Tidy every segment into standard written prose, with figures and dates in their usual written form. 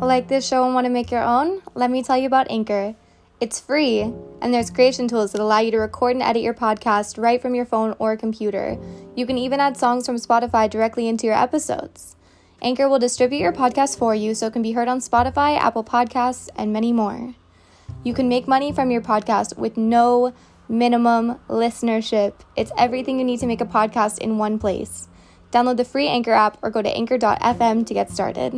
Like this show and want to make your own? Let me tell you about Anchor. It's free, and there's creation tools that allow you to record and edit your podcast right from your phone or computer. You can even add songs from Spotify directly into your episodes. Anchor will distribute your podcast for you so it can be heard on Spotify, Apple Podcasts, and many more. You can make money from your podcast with no minimum listenership. It's everything you need to make a podcast in one place. Download the free Anchor app or go to anchor.fm to get started.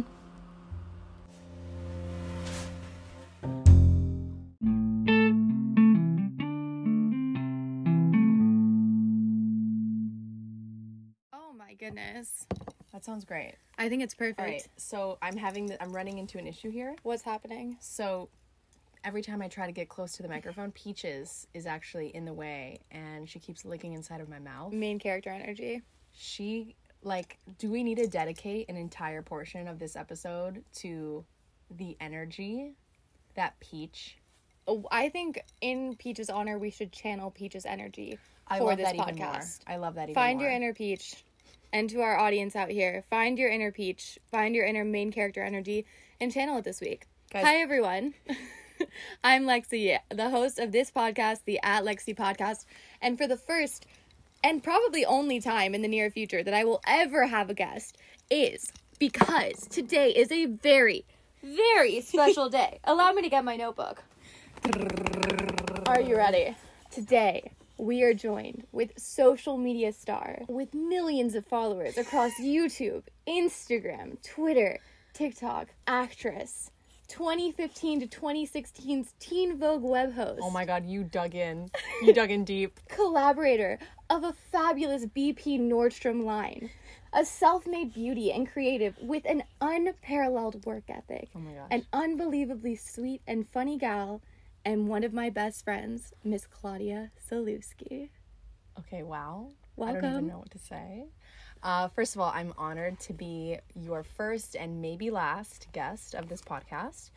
Oh my goodness. That sounds great. I think it's perfect. All right, so I'm running into an issue here. What's happening? So every time I try to get close to the microphone, Peaches is actually in the way, and she keeps licking inside of my mouth. Main character energy. Do we need to dedicate an entire portion of this episode to the energy that Peach... Oh, I think in Peach's honor, we should channel Peach's energy I for love this that podcast. even more. I love that even Find more. your inner Peach. And to our audience out here, find your inner Peach, find your inner main character energy, and channel it this week. Guys. Hi, everyone. I'm Lexi, the host of this podcast, the At Lexi Podcast. And for the first and probably only time in the near future that I will ever have a guest is because today is a very, very special day. Allow me to get my notebook. Are you ready? Today, we are joined with social media star with millions of followers across YouTube, Instagram, Twitter, TikTok, actress, 2015 to 2016's Teen Vogue web host. Oh my god, you dug in. You dug in deep. Collaborator of a fabulous BP Nordstrom line. A self-made beauty and creative with an unparalleled work ethic. Oh my gosh. An unbelievably sweet and funny gal. And one of my best friends, Miss Claudia Salewski. Okay, wow. Welcome. I don't even know what to say. First of all, I'm honored to be your first and maybe last guest of this podcast.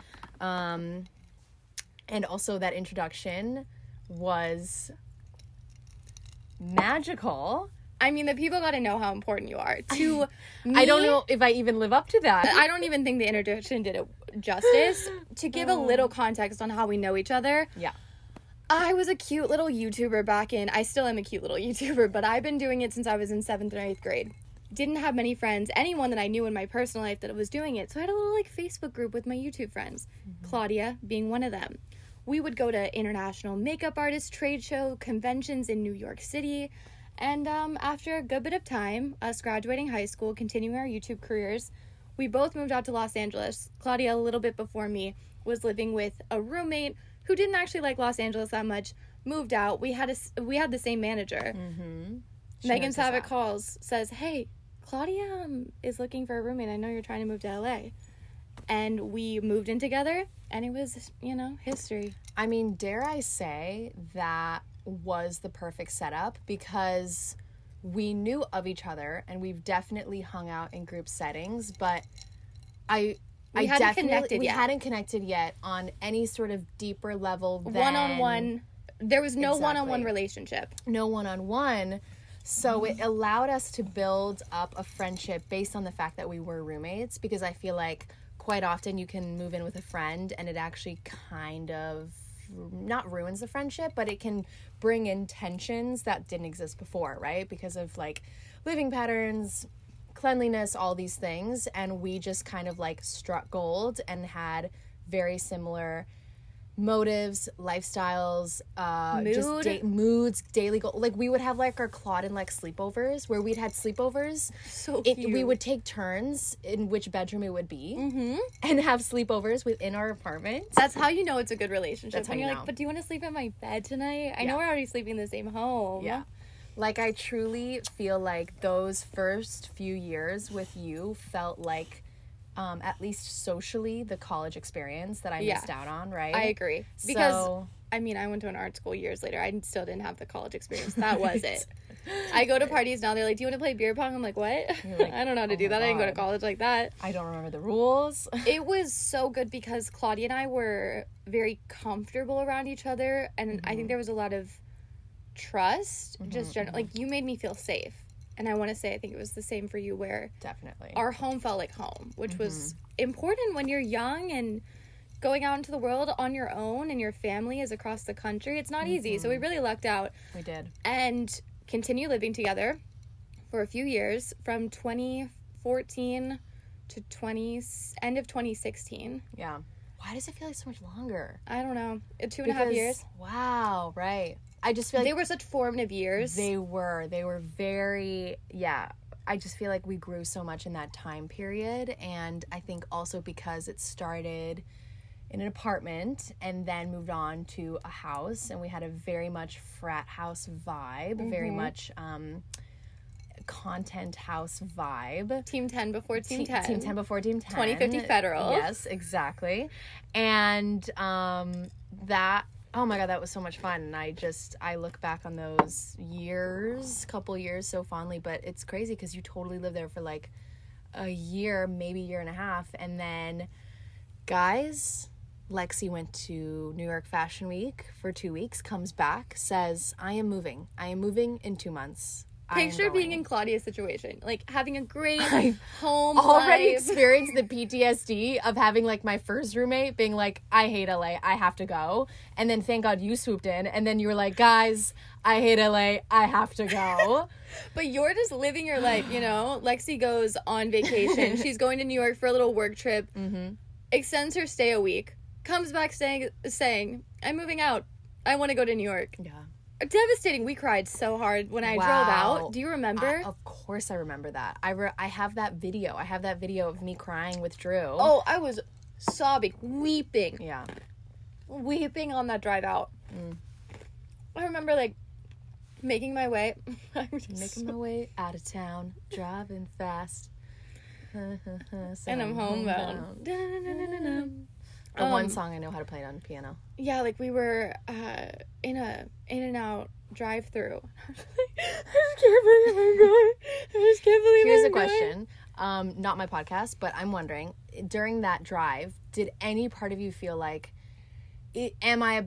And also that introduction was magical. I mean, the people got to know how important you are. To me, I don't know if I even live up to that. I don't even think the introduction did it justice. To give a little context on how we know each other. Yeah. I was a cute little YouTuber I still am a cute little YouTuber, but I've been doing it since I was in 7th and 8th grade. Didn't have many friends, anyone that I knew in my personal life that was doing it. So I had a little Facebook group with my YouTube friends, Claudia being one of them. We would go to international makeup artist trade show conventions in New York City. And after a good bit of time, us graduating high school, continuing our YouTube careers, we both moved out to Los Angeles. Claudia, a little bit before me, was living with a roommate who didn't actually like Los Angeles that much, moved out. We had the same manager. Mm-hmm. Megan Savick calls, says, "Hey, Claudia is looking for a roommate. I know you're trying to move to LA." And we moved in together, and it was, history. I mean, dare I say that was the perfect setup because we knew of each other and we've definitely hung out in group settings, but we hadn't connected yet on any sort of deeper level than one-on-one. There was no Exactly. one-on-one relationship. No one-on-one. So it allowed us to build up a friendship based on the fact that we were roommates, because I feel like quite often you can move in with a friend and it actually kind of not ruins the friendship, but it can bring in tensions that didn't exist before, right? Because of like living patterns, cleanliness, all these things. And we just kind of like struck gold and had very similar motives, lifestyles, moods, daily goals. Like we would have like our Claude and Lex sleepovers where we'd had sleepovers. So cute. We would take turns in which bedroom it would be and have sleepovers within our apartment. That's how you know it's a good relationship. That's how when you you're know. like, but do you want to sleep in my bed tonight? I know we're already sleeping in the same home. Yeah. Like I truly feel like those first few years with you felt like at least socially, the college experience that I missed out on, right? I agree. Because, I mean, I went to an art school years later. I still didn't have the college experience. That was it. I go to parties now. They're like, do you want to play beer pong? I'm like, what? Like, I don't know how to do that. I didn't go to college like that. I don't remember the rules. It was so good because Claudia and I were very comfortable around each other. And I think there was a lot of trust. Just general, like, you made me feel safe. and I want to say I think it was the same for you, where Definitely. our home felt like home, which was important when you're young and going out into the world on your own, and your family is across the country. It's not easy, so we really lucked out. We did. And continue living together for a few years, from 2014 to end of 2016. Yeah. Why does it feel like so much longer? I don't know. 2.5 years. Wow, right. I just feel like they were such formative years. They were very, yeah. I just feel like we grew so much in that time period. And I think also because it started in an apartment and then moved on to a house, and we had a very much frat house vibe, very much content house vibe. Team 10 before Team 10. Team 10 before Team 10. 2050 Federal. Yes, exactly. And that, oh my God, that was so much fun. And I look back on those couple years so fondly, but it's crazy because you totally lived there for like a year, maybe year and a half. And then, guys, Lexi went to New York Fashion Week for 2 weeks, comes back, says, I am moving in 2 months. Picture being in Claudia's situation, like having a great home already life. Experienced the PTSD of having like my first roommate being like, I hate LA, I have to go. And then thank God you swooped in, and then you were like, guys, I hate LA, I have to go. But you're just living your life, you know? Lexi goes on vacation. She's going to New York for a little work trip, extends her stay a week, comes back saying, I'm moving out. I want to go to New York. Yeah. Devastating. We cried so hard when I drove out. Do you remember? Of course I remember that. I have that video. I have that video of me crying with Drew. Oh, I was sobbing, weeping. Yeah. Weeping on that drive out. I remember, like, making my way. Making my way out of town, driving fast. And I'm homebound. One song I know how to play it on the piano. Yeah, like we were in a In-N-Out drive-through. I just can't believe Here's a question. Not my podcast, but I'm wondering, during that drive, did any part of you feel like, am I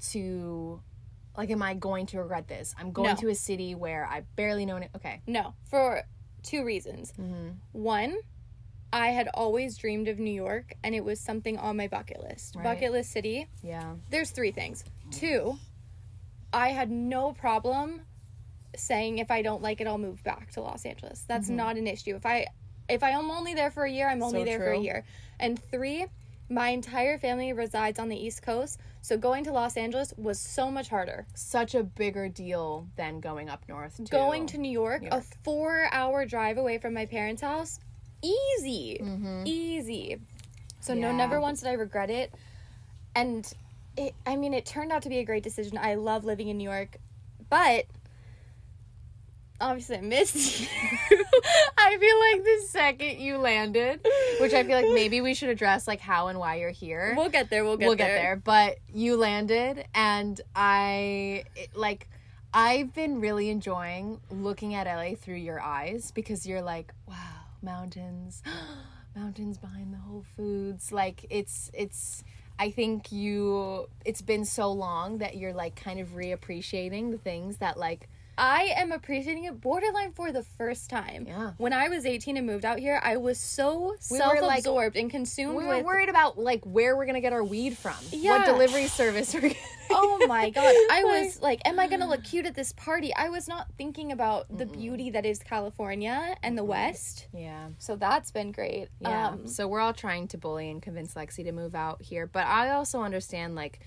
going to regret this? I'm going to a city where I barely know it. Okay. No, for 2 reasons. One, I had always dreamed of New York, and it was something on my bucket list. Right. Bucket list city. Yeah. There's 3 things. 2, I had no problem saying if I don't like it, I'll move back to Los Angeles. That's not an issue. If I am only there for a year, I'm only there for a year. And 3, my entire family resides on the East Coast, so going to Los Angeles was so much harder. Such a bigger deal than going up north. Going to New York, a 4-hour drive away from my parents' house. Easy. Easy. So no, never once did I regret it. And it turned out to be a great decision. I love living in New York, but obviously I missed you. I feel like the second you landed, which I feel like maybe we should address like how and why you're here. We'll get there. We'll get there. But you landed, and I've been really enjoying looking at LA through your eyes, because you're like, wow, mountains behind the Whole Foods. Like it's I think it's been so long that you're like kind of reappreciating the things that like I am appreciating it borderline for the first time. Yeah. When I was 18 and moved out here, I was so self-absorbed and consumed with... We were worried about, like, where we're going to get our weed from. Yeah. What delivery service we're getting. Oh, my God. I was like, am I going to look cute at this party? I was not thinking about the beauty that is California and the West. Yeah. So that's been great. Yeah. So we're all trying to bully and convince Lexi to move out here. But I also understand, like,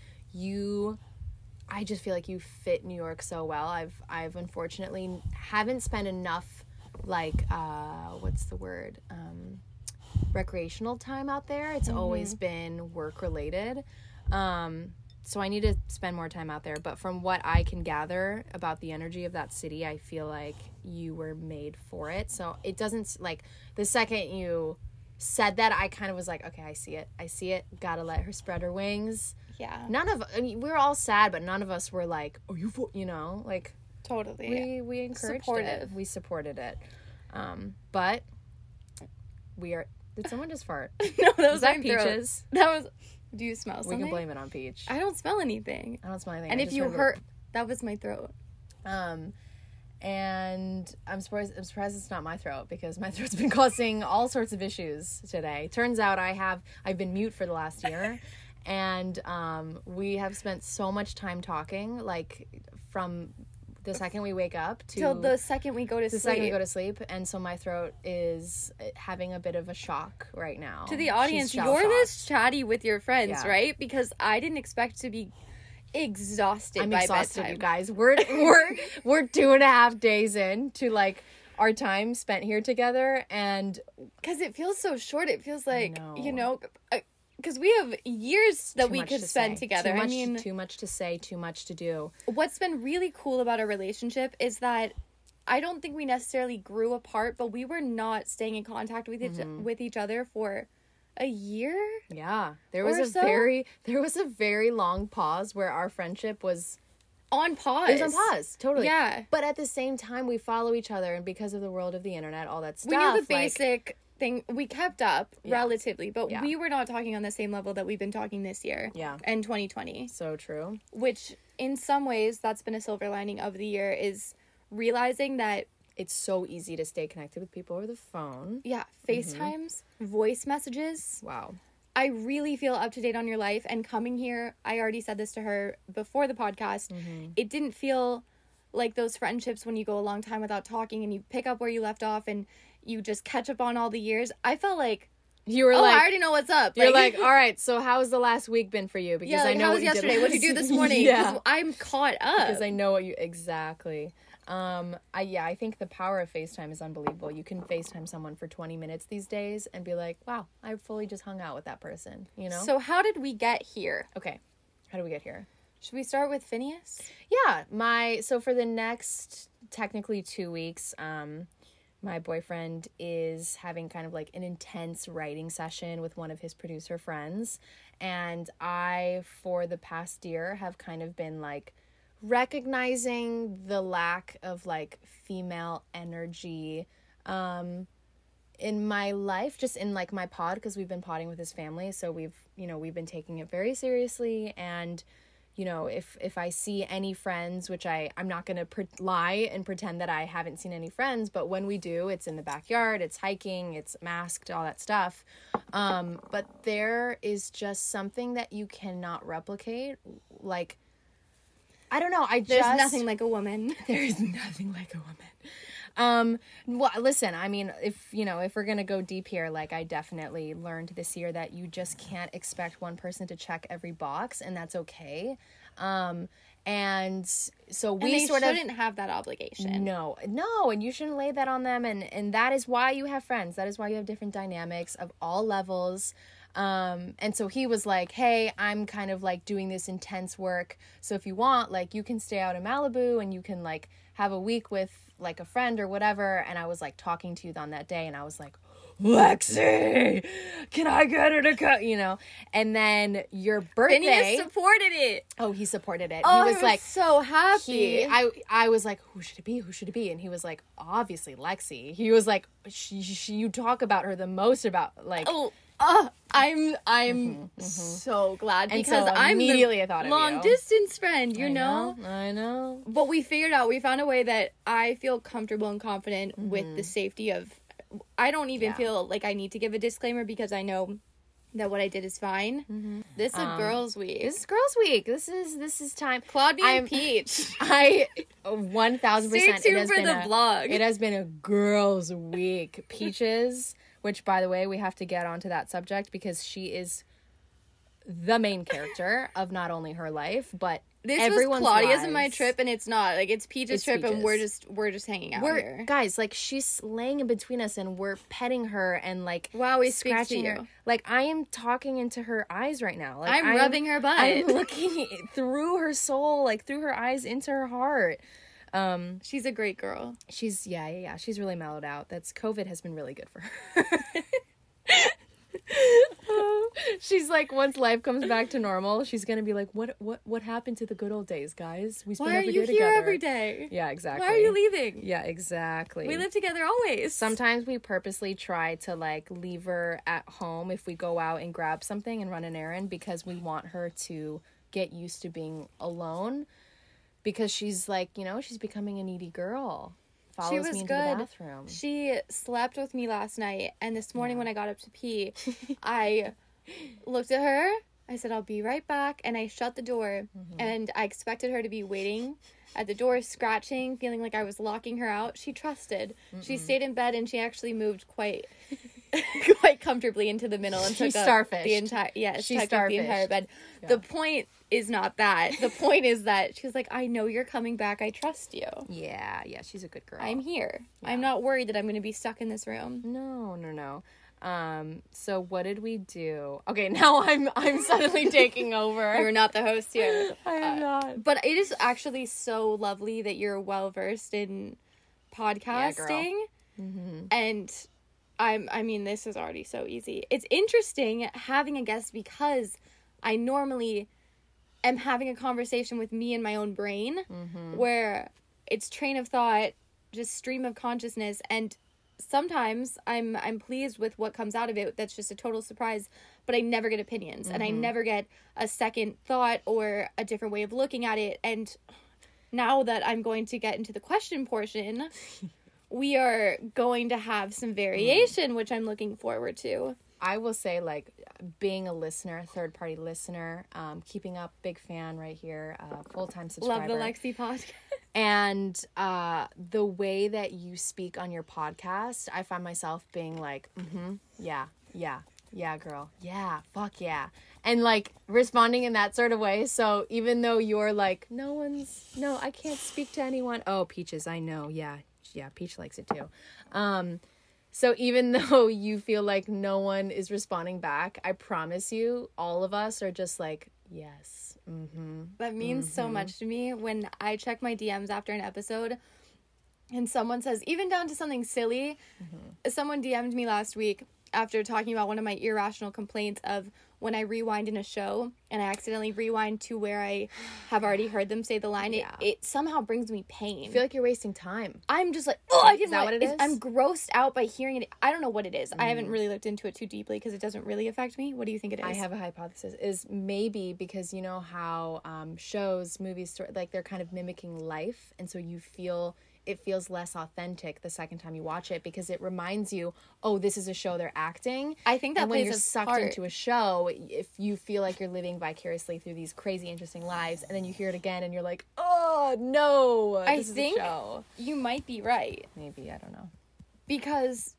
I just feel like you fit New York so well. I've unfortunately haven't spent enough, like, what's the word? Recreational time out there. It's always been work related. So I need to spend more time out there. But from what I can gather about the energy of that city, I feel like you were made for it. So it doesn't, like, the second you said that, I kind of was like, okay, I see it. Gotta let her spread her wings. Yeah. We were all sad, but none of us were like, oh, you know, like, totally. We encouraged supportive. it. We supported it. But did someone just fart? No, that was that my Peaches? Throat. That was, do you smell something? We can blame it on Peach. I don't smell anything. I don't smell anything. And if you heard, that was my throat. And I'm surprised it's not my throat, because my throat's been causing all sorts of issues today. Turns out I've been mute for the last year, and we have spent so much time talking, like from the second we wake up till the second we go to sleep. And so my throat is having a bit of a shock right now. To the audience, you're this chatty with your friends, right? Because I didn't expect to be exhausted. I'm exhausted, bedtime. You guys. We're 2.5 days into like our time spent here together, and because it feels so short, it feels like because we have years that we could spend together. Too much to say, too much to do. What's been really cool about our relationship is that I don't think we necessarily grew apart, but we were not staying in contact with each other for a year. Yeah, there was a very long pause where our friendship was on pause. It was on pause, totally. Yeah, but at the same time, we follow each other, and because of the world of the internet, all that stuff, we knew the basic thing. We kept up relatively, but we were not talking on the same level that we've been talking this year. Yeah, and 2020. So true. Which, in some ways, that's been a silver lining of the year, is realizing that it's so easy to stay connected with people over the phone. Yeah, FaceTimes, voice messages. Wow. I really feel up to date on your life, and coming here, I already said this to her before the podcast, it didn't feel like those friendships when you go a long time without talking and you pick up where you left off and you just catch up on all the years. I felt like you were like, I already know what's up. You're like, all right, so how's the last week been for you? Because I know how was yesterday? What did you do this morning? Because I'm caught up. Because I know what you exactly. I think the power of FaceTime is unbelievable. You can FaceTime someone for 20 minutes these days and be like, wow, I fully just hung out with that person, you know? So how did we get here? Okay. How did we get here? Should we start with Phineas? Yeah. So for the next technically 2 weeks, my boyfriend is having kind of like an intense writing session with one of his producer friends. And I, for the past year, have kind of been like recognizing the lack of like female energy in my life, just in like my pod, because we've been podding with his family, so we've been taking it very seriously. And if I see any friends, which I'm not gonna lie and pretend that I haven't seen any friends, but when we do, it's in the backyard, it's hiking, it's masked, all that stuff, but there is just something that you cannot replicate. Like, I don't know. There's nothing like a woman. There is nothing like a woman. Well, listen, I mean, if we're going to go deep here, like, I definitely learned this year that you just can't expect one person to check every box, and that's okay. And so we shouldn't have that obligation. No, and you shouldn't lay that on them. And that is why you have friends. That is why you have different dynamics of all levels. And so he was like, hey, I'm kind of like doing this intense work, so if you want, like, you can stay out in Malibu and you can like have a week with like a friend or whatever. And I was like talking to you on that day, and I was like, Lexi, can I get her to come? And then your birthday, Phineas supported it. Oh, he supported it. Oh, he was like so happy. I was like, who should it be? And he was like, obviously Lexi. He was like, you talk about her the most, about like, I'm so glad, because so I'm immediately I thought of long distance friend, I know. But we found a way that I feel comfortable and confident with the safety of. I don't even feel like I need to give a disclaimer, because I know that what I did is fine. This is girls' week. This is girls' week. This is time. Claudia and Peach. I 1,000%. Stay tuned for the vlog. It has been a girls' week. Peaches, which, by the way, we have to get onto that subject, because she is the main character of not only her life, but this everyone's was Claudia's lives. And my trip, and it's not like it's Peach's trip, and we're just hanging out here. Guys, like, she's laying in between us, and we're petting her and like scratching her. Like, I am talking into her eyes right now. Like, I'm rubbing her butt. I'm looking through her soul, like through her eyes into her heart. She's a great girl. She's she's really mellowed out. COVID has been really good for her. She's like, once life comes back to normal, she's gonna be like, what happened to the good old days, guys? We spent every day together. Why are you here every day? Yeah, exactly. Why are you leaving? Yeah, exactly. We live together always. Sometimes we purposely try to like leave her at home if we go out and grab something and run an errand, because we want her to get used to being alone. because she's like, she's becoming a needy girl. Follows was me into good. the bathroom. She slept with me last night, and this morning when I got up to pee, I looked at her. I said, I'll be right back, and I shut the door, and I expected her to be waiting at the door, scratching, feeling like I was locking her out. She trusted. She stayed in bed, and she actually moved quite comfortably into the middle and took up the entire the entire bed. Yeah. The point is not that. The point is that she's like, I know you're coming back. I trust you. Yeah, she's a good girl. I'm here. Yeah. I'm not worried that I'm going to be stuck in this room. No. So what did we do? Okay, now I'm suddenly taking over. You're not the host here. I am not. But it is actually so lovely that you're well versed in podcasting. Yeah, girl. And I mean, this is already so easy. It's interesting having a guest because I normally am having a conversation with me in my own brain where it's train of thought, just stream of consciousness, and sometimes I'm pleased with what comes out of it. That's just a total surprise, but I never get opinions and I never get a second thought or a different way of looking at it. And now that I'm going to get into the question portion, we are going to have some variation, which I'm looking forward to. I will say, like, being a listener, third-party listener, keeping up, big fan right here, full-time subscriber. Love the Lexi podcast. And the way that you speak on your podcast, I find myself being like, yeah, girl, yeah, fuck yeah. And, like, responding in that sort of way. So even though you're like, no, I can't speak to anyone. Oh, Peaches, I know, yeah, Peach likes it too. So even though you feel like no one is responding back, I promise you, all of us are just like, yes. That means so much to me when I check my DMs after an episode and someone says, even down to something silly, someone DM'd me last week after talking about one of my irrational complaints of when I rewind in a show and I accidentally rewind to where I have already heard them say the line, it somehow brings me pain. I feel like you're wasting time. I'm just like, oh, I didn't know what it is. I'm grossed out by hearing it. I don't know what it is. I haven't really looked into it too deeply because it doesn't really affect me. What do you think it is? I have a hypothesis. Is maybe because you know how shows, movies, like they're kind of mimicking life, and so it feels less authentic the second time you watch it because it reminds you, oh, this is a show they're acting. I think that and when plays you're a sucked part. into a show, if you feel like you're living vicariously through these crazy, interesting lives, and then you hear it again and you're like, oh, no, this is a show. You might be right. Maybe, I don't know. Because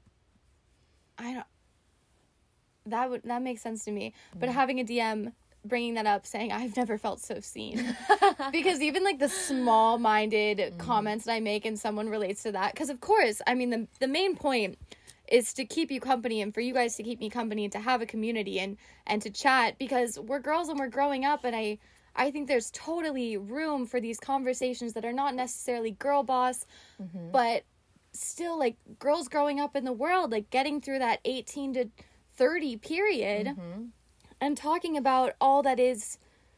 that makes sense to me. But having a DM bringing that up, saying I've never felt so seen, because even like the small-minded comments that I make and someone relates to that, because of course, I mean the main point is to keep you company and for you guys to keep me company and to have a community and to chat, because we're girls and we're growing up, and I think there's totally room for these conversations that are not necessarily girl boss, but still like girls growing up in the world, like getting through that 18 to 30 period and talking about all that is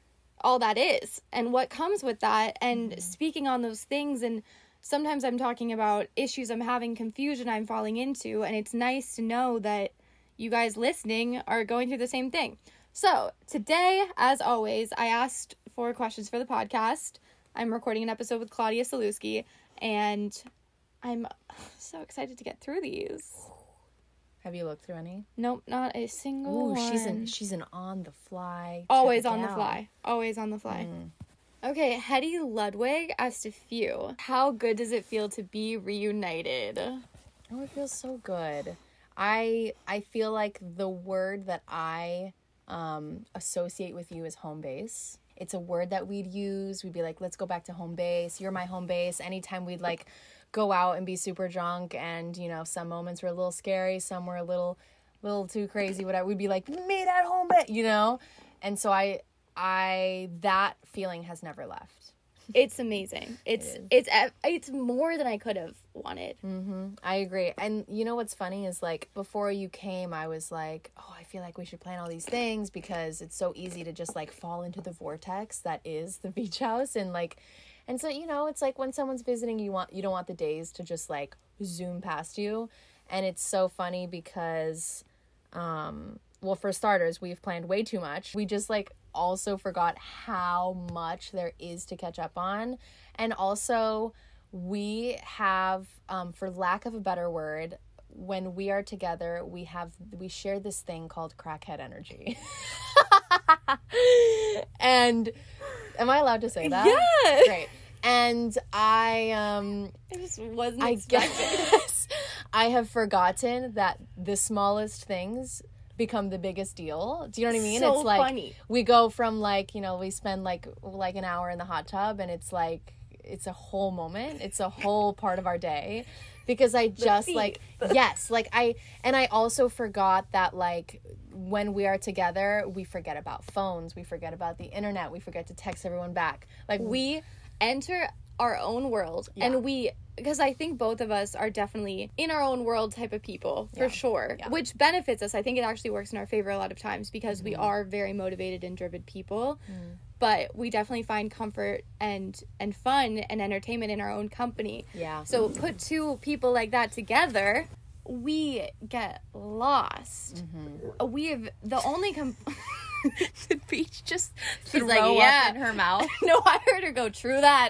and what comes with that, and speaking on those things. And sometimes I'm talking about issues I'm having, confusion I'm falling into, and it's nice to know that you guys listening are going through the same thing. So today, as always, I asked for questions for the podcast. I'm recording an episode with Claudia Saluski, and I'm so excited to get through these. Have you looked through any? Nope, not a single one. She's an on the fly. Always on the fly. Always on the fly. Okay, Hetty Ludwig asked a few. How good does it feel to be reunited? Oh, it feels so good. I feel like the word that I associate with you is home base. It's a word that we'd use. We'd be like, let's go back to home base. You're my home base. Anytime we'd like go out and be super drunk, and you know, some moments were a little scary, some were a little too crazy, whatever, we'd be like, meet at home base, you know? And so I that feeling has never left. It's amazing. It's more than I could have wanted. I agree. And you know what's funny is, like, before you came, I was like, oh, I feel like we should plan all these things because it's so easy to just like fall into the vortex that is the beach house. And so, you know, it's like when someone's visiting, you don't want the days to just like zoom past you. And it's so funny because, well, for starters, we've planned way too much. We just like also forgot how much there is to catch up on. And also, we have, for lack of a better word, when we are together, we share this thing called crackhead energy. And am I allowed to say that? Yeah. Great. And I just wasn't I expecting. guess I have forgotten that the smallest things become the biggest deal. Do you know what I mean? So it's like funny. we go from like, you know, we spend like an hour in the hot tub, and it's like it's a whole moment. It's a whole part of our day. Because I just like, yes, like I also forgot that like when we are together, we forget about phones, we forget about the internet, we forget to text everyone back. Like We enter our own world, and because I think both of us are definitely in our own world type of people, for sure, which benefits us. I think it actually works in our favor a lot of times because we are very motivated and driven people. But we definitely find comfort and fun and entertainment in our own company. Yeah. So put two people like that together, we get lost. We have the only Did Peach just She's throw like, up yeah. in her mouth? No, I heard her go, true that.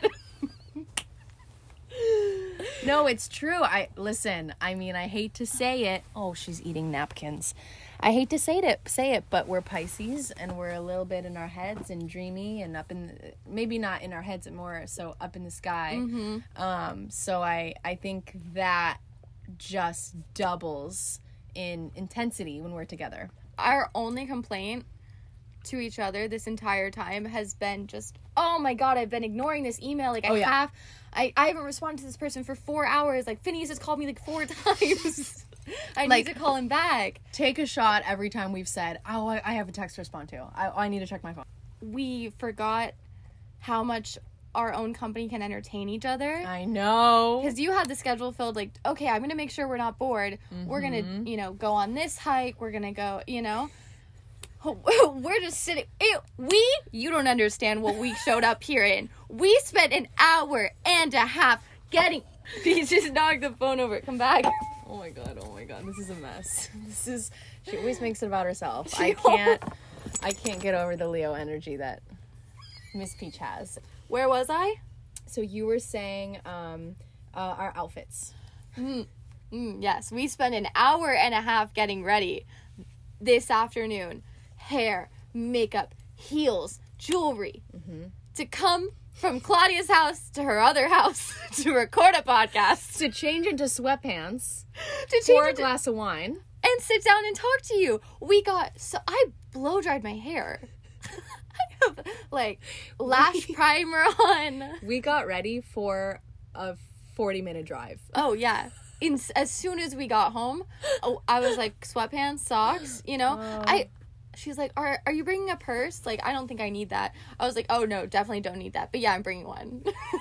No, it's true. I mean, I hate to say it. Oh, she's eating napkins. I hate to say it, but we're Pisces, and we're a little bit in our heads and dreamy and up in maybe not in our heads, more so up in the sky. So I think that just doubles in intensity when we're together. Our only complaint to each other this entire time has been just, oh my god, I've been ignoring this email. Like, I haven't responded to this person for 4 hours. Like, Phineas has called me like 4 times. I need to call him back. Take a shot every time we've said, oh, I have a text to respond to. I need to check my phone. We forgot how much our own company can entertain each other. I know. Because you had the schedule filled, like, okay, I'm going to make sure we're not bored. We're going to, go on this hike. We're going to go, we're just sitting. You don't understand what we showed up here in. We spent an hour and a half getting. He just knocked the phone over. Come back. Oh my god. This is a mess. She always makes it about herself. I can't get over the Leo energy that Miss Peach has. Where was I? So you were saying our outfits. Yes, we spent an hour and a half getting ready this afternoon. Hair, makeup, heels, jewelry. To come from Claudia's house to her other house to record a podcast. To change into sweatpants. To pour a glass of wine. And sit down and talk to you. I blow dried my hair. I have, like, lash primer on. We got ready for a 40-minute drive. Oh, yeah. As soon as we got home, I was like, sweatpants, socks, She's like, are you bringing a purse? Like, I don't think I need that. I was like, oh, no, definitely don't need that. But yeah, I'm bringing one.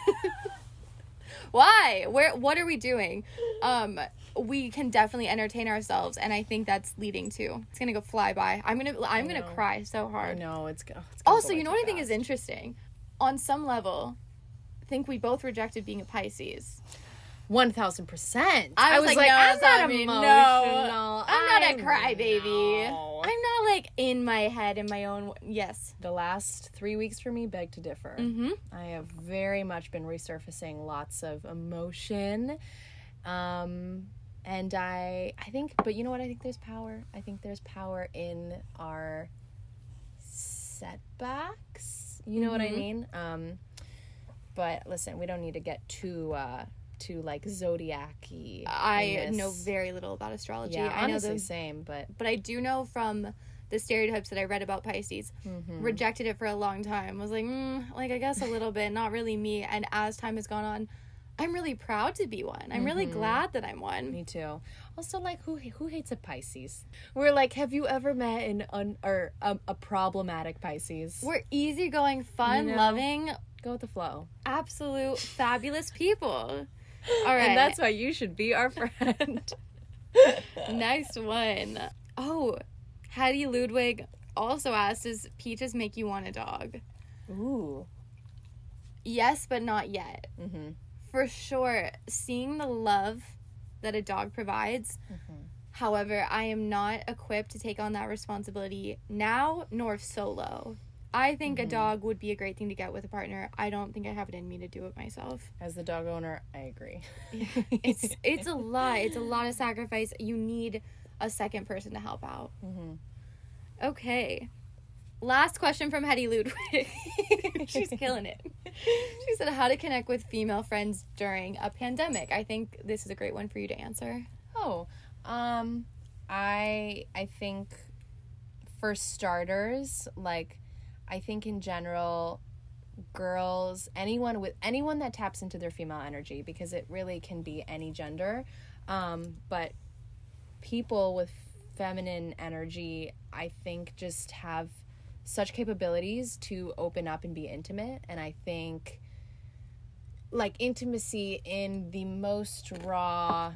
Why? What are we doing? We can definitely entertain ourselves, and I think that's leading to, it's gonna go fly by. I'm gonna cry so hard. I know, it's gonna also, you know what I think is interesting? On some level, I think we both rejected being a Pisces. 1000%. I was like, no, I'm not emotional. No, I'm not a crybaby. No. I'm not like in my head, in my own. Yes. The last 3 weeks for me beg to differ. I have very much been resurfacing lots of emotion. And I think, but you know what? I think there's power. I think there's power in our setbacks. You know what I mean? But listen, we don't need to get too like zodiac-y. I know very little about astrology. Yeah, I honestly, know same, but I do know from the stereotypes that I read about Pisces. Rejected it for a long time. Was like, I guess a little bit, not really me. And as time has gone on, I'm really proud to be one. I'm really glad that I'm one. Me too. Also, like, who hates a Pisces? We're like, have you ever met a problematic Pisces? We're easygoing, fun, loving, go with the flow, absolute fabulous people. All right, and that's why you should be our friend. Next one. Oh, Hattie Ludwig also asked, does Peaches make you want a dog? Ooh. Yes, but not yet. For sure, seeing the love that a dog provides. However, I am not equipped to take on that responsibility now, nor solo. I think a dog would be a great thing to get with a partner. I don't think I have it in me to do it myself. As the dog owner, I agree. It's a lot. It's a lot of sacrifice. You need a second person to help out. Okay. Last question from Hetty Ludwig. She's killing it. She said, how to connect with female friends during a pandemic. I think this is a great one for you to answer. I think for starters, like, I think in general, girls, anyone that taps into their female energy, because it really can be any gender, but people with feminine energy, I think, just have such capabilities to open up and be intimate. And I think, like, intimacy in the most raw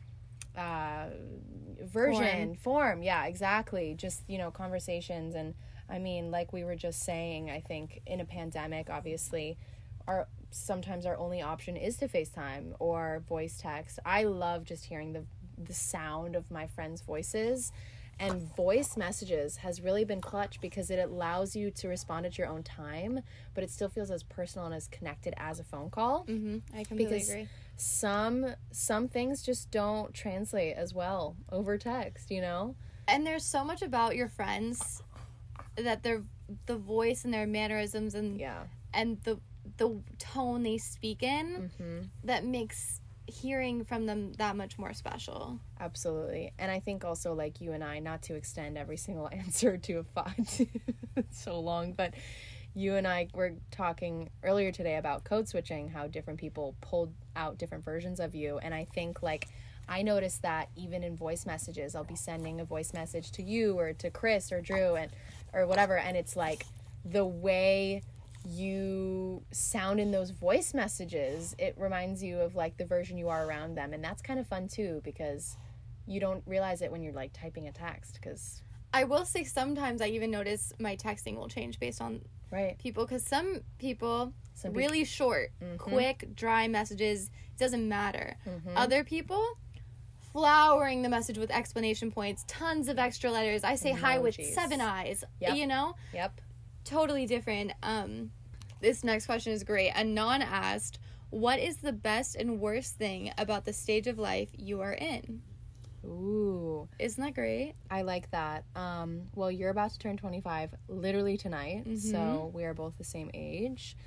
form, yeah, exactly, just, you know, conversations. And I mean, like we were just saying, I think in a pandemic, obviously, sometimes our only option is to FaceTime or voice text. I love just hearing the sound of my friends' voices, and voice messages has really been clutch because it allows you to respond at your own time, but it still feels as personal and as connected as a phone call. I completely agree. Some things just don't translate as well over text, you know? And there's so much about your friends that the voice and their mannerisms and the tone they speak in that makes hearing from them that much more special. Absolutely. And I think also, like you and I, not to extend every single answer to a five so long, but you and I were talking earlier today about code switching, how different people pulled out different versions of you. And I think, like, I noticed that even in voice messages, I'll be sending a voice message to you or to Chris or Drew or whatever, and it's like the way you sound in those voice messages, it reminds you of, like, the version you are around them. And that's kind of fun too, because you don't realize it when you're, like, typing a text. Because I will say sometimes I even notice my texting will change based on people, because some people really short, quick, dry messages, it doesn't matter. Other people, flowering the message with explanation points, tons of extra letters. I say hi with 7 eyes, you know? Totally different. This next question is great. Anon asked, what is the best and worst thing about the stage of life you are in? Ooh. Isn't that great? I like that. Well, you're about to turn 25 literally tonight, so we are both the same age.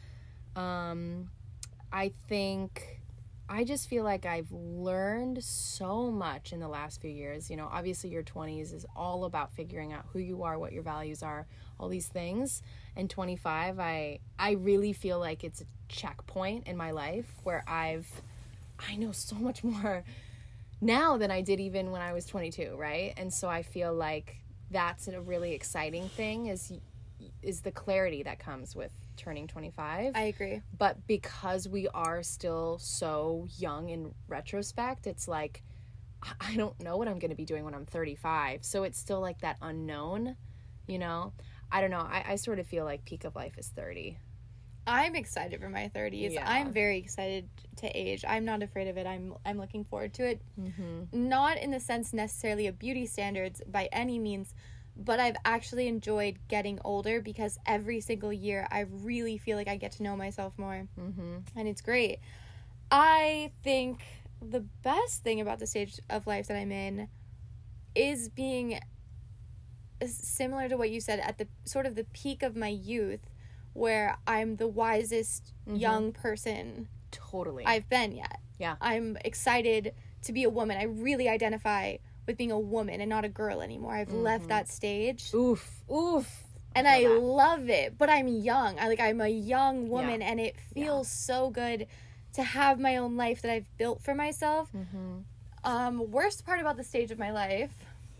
I think I just feel like I've learned so much in the last few years. You know, obviously your 20s is all about figuring out who you are, what your values are, all these things. And 25, I really feel like it's a checkpoint in my life where I know so much more now than I did even when I was 22, right? And so I feel like that's a really exciting thing is the clarity that comes with turning 25. I agree. But because we are still so young in retrospect, it's like, I don't know what I'm going to be doing when I'm 35. So it's still like that unknown, you know? I don't know. I sort of feel like peak of life is 30. I'm excited for my 30s. Yeah. I'm very excited to age. I'm not afraid of it. I'm looking forward to it. Not in the sense necessarily of beauty standards by any means, but I've actually enjoyed getting older because every single year I really feel like I get to know myself more. And it's great. I think the best thing about the stage of life that I'm in is being similar to what you said, at the sort of the peak of my youth, where I'm the wisest young person I've been yet. Yeah. I'm excited to be a woman. I really identify with being a woman and not a girl anymore. I've left that stage. Oof. And I love it. But I'm young. I'm a young woman, and it feels so good to have my own life that I've built for myself. Worst part about the stage of my life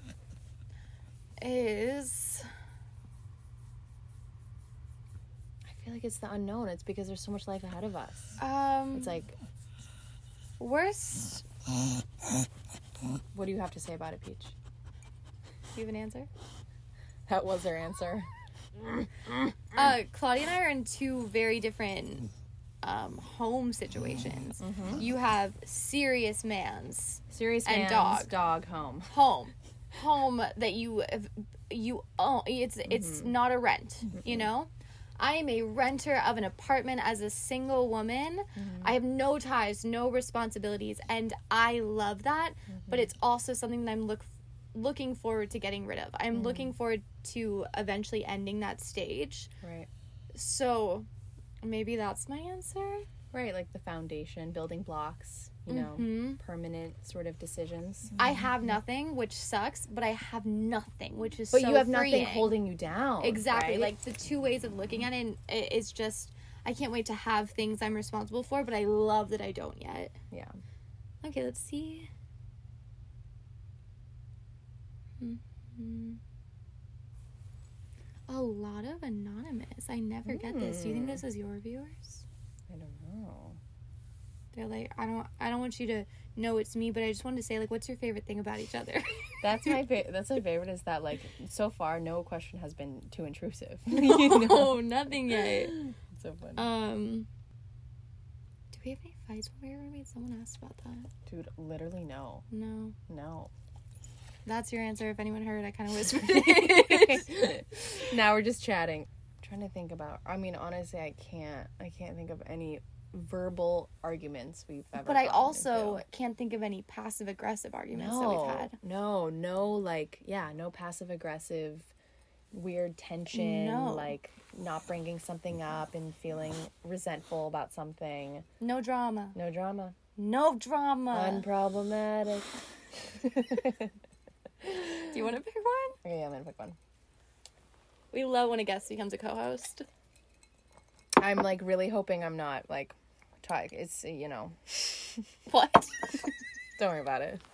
is, I feel like it's the unknown. It's because there's so much life ahead of us. It's like, worst. What do you have to say about it, Peach? Do you have an answer? That was her answer. Claudia and I are in two very different home situations. You have serious mans and dog home that you own. It's not a rent, you know. I am a renter of an apartment as a single woman. I have no ties, no responsibilities, and I love that. But it's also something that I'm looking forward to getting rid of. I'm looking forward to eventually ending that stage. Right. So maybe that's my answer. Right, like the foundation, building blocks, you know, permanent sort of decisions. I have nothing, which sucks, but I have nothing, which is But so you have freeing. nothing holding you down. Exactly. right? Like the two ways of looking at it is just, I can't wait to have things I'm responsible for, but I love that I don't yet. Yeah. Okay, let's see. A lot of anonymous. I never get this. Do you think this is your viewers? I don't know. They're like, I don't want you to know it's me, but I just wanted to say, like, what's your favorite thing about each other? That's my favorite is that, like, so far no question has been too intrusive. No, nothing yet. It's so funny. Do we have any fights when we were roommates? Someone asked about that. Dude, literally no. No. That's your answer. If anyone heard, I kind of whispered it. Now we're just chatting. I'm trying to think about. I mean, honestly, I can't think of any verbal arguments we've ever. But I gotten also into. can't think of any passive aggressive arguments that we've had. No, like, yeah, no passive aggressive, weird tension, No. like not bringing something up and feeling resentful about something. No drama. No drama. No drama. Unproblematic. Do you want to pick one? Okay, I'm gonna pick one. We love when a guest becomes a co-host. I'm like really hoping I'm not like it's you know. What? Don't worry about it.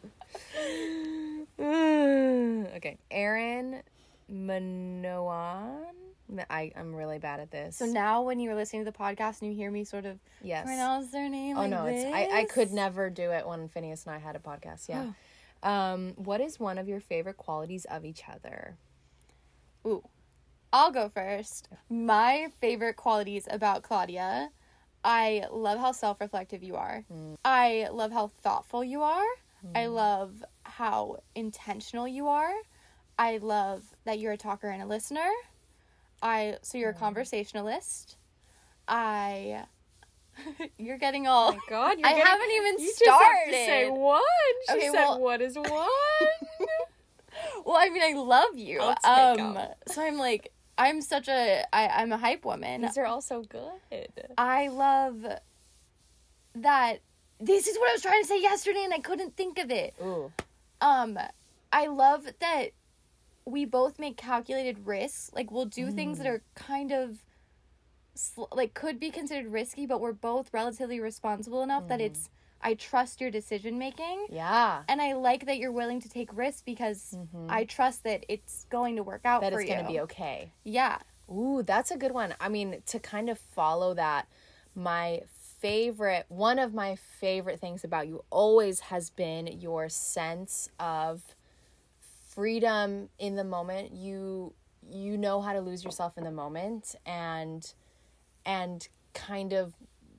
Okay, Erin Minoan. I'm really bad at this. So now when you're listening to the podcast and you hear me sort of pronounce their name I could never do it when Phineas and I had a podcast. Yeah. What is one of your favorite qualities of each other? Ooh. I'll go first. My favorite qualities about Claudia, I love how self-reflective you are. I love how thoughtful you are. I love how intentional you are. I love that you're a talker and a listener. So you're a conversationalist. You're getting all... Oh my God, I haven't even you started. Just have to say one. She Okay, said, well- what is one? Well, I mean, I love you. Let's make out. So I'm like, I'm a hype woman. These are all so good. I love that. This is what I was trying to say yesterday and I couldn't think of it. Ooh. I love that we both make calculated risks. Like, we'll do things that are kind of like could be considered risky, but we're both relatively responsible enough that I trust your decision making. Yeah. And I like that you're willing to take risks because I trust that it's going to work out That for it's you. going to be okay. Yeah. Ooh, that's a good one. I mean, to kind of follow that, one of my favorite things about you always has been your sense of freedom in the moment. You know how to lose yourself in the moment and kind of,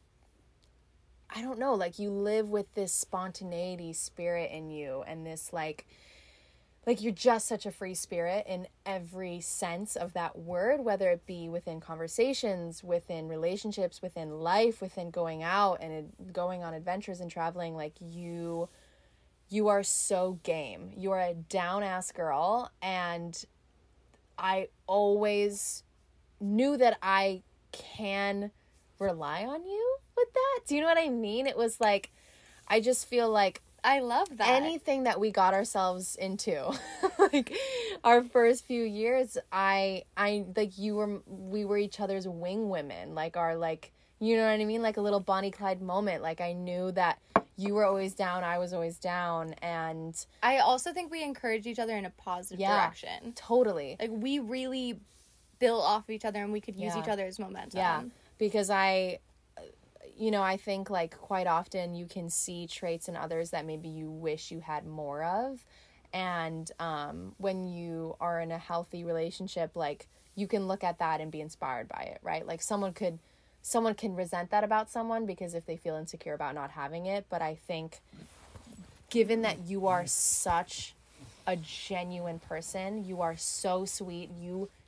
I don't know, like you live with this spontaneity spirit in you and this like you're just such a free spirit in every sense of that word, whether it be within conversations, within relationships, within life, within going out and going on adventures and traveling. Like you are so game. You are a down ass girl. And I always knew that I can rely on you with that. Do you know what I mean? It was like, I just feel like I love that. anything that we got ourselves into, like our first few years, I like we were each other's wing women, like our, like, you know what I mean? Like a little Bonnie Clyde moment. Like I knew that you were always down, I was always down. And I also think we encouraged each other in a positive direction. Totally. Like we really built off of each other and we could use each other as momentum. Yeah. Because I think like quite often you can see traits in others that maybe you wish you had more of. And when you are in a healthy relationship, like you can look at that and be inspired by it, right? Like someone can resent that about someone because if they feel insecure about not having it. But I think given that you are such a genuine person, you are so sweet, you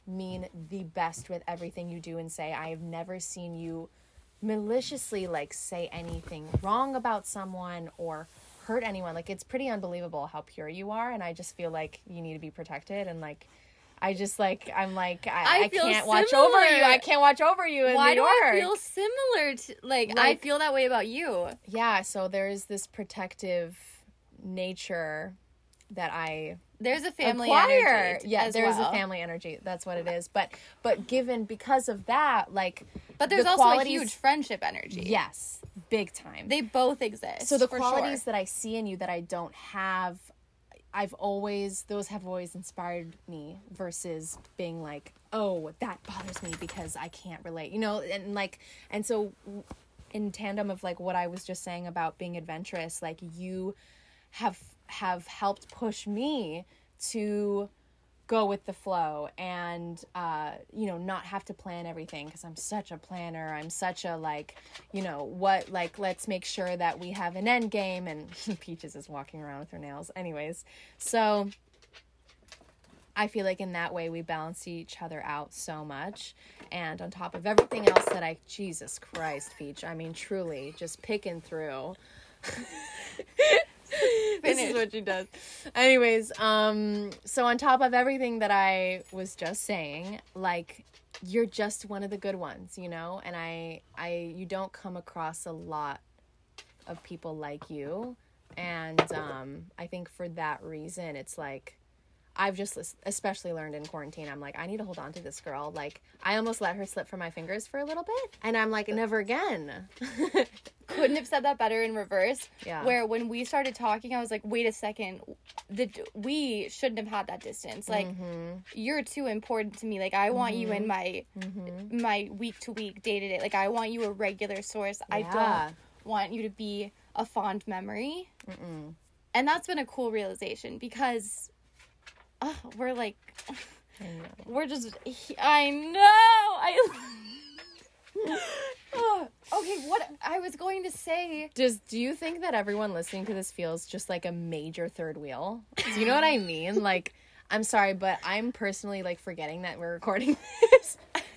mean the best with everything you do and say. I have never seen you maliciously like say anything wrong about someone or hurt anyone. Like, it's pretty unbelievable how pure you are, and I just feel like you need to be protected. And like, I just like, I'm like, I can't watch over you. I can't watch over you in New York. Why do I feel similar to, like, I feel that way about you? Yeah, so there's this protective nature that there's a family acquire. energy. Yeah, there's a family energy. That's what it is. But given, because of that, like, but there's also a huge friendship energy. Yes, big time. They both exist. So the qualities that I see in you that I don't have, those have always inspired me, versus being like, oh, that bothers me because I can't relate, you know, and so in tandem of like what I was just saying about being adventurous, like, you have helped push me to go with the flow and, you know, not have to plan everything, because I'm such a planner. I'm such a, like, you know, let's make sure that we have an end game, and Peaches is walking around with her nails. Anyways, so I feel like in that way we balance each other out so much. And on top of everything else that Jesus Christ, Peach, I mean, truly just picking through. This is what she does. Anyways, so on top of everything that I was just saying, like, you're just one of the good ones, you know? And you don't come across a lot of people like you. And I think for that reason, it's like, I've just especially learned in quarantine, I'm like, I need to hold on to this girl. Like, I almost let her slip from my fingers for a little bit, and I'm like, never again. Couldn't have said that better in reverse. Yeah. Where when we started talking, I was like, wait a second, we shouldn't have had that distance. Like, you're too important to me. Like, I want you in my my week to week, day to day. Like, I want you a regular source. Yeah. I don't want you to be a fond memory. And that's been a cool realization, because we're like, we're just, I know, okay, what I was going to say. Do you think that everyone listening to this feels just like a major third wheel? Do you know what I mean? Like, I'm sorry, but I'm personally, like, forgetting that we're recording this.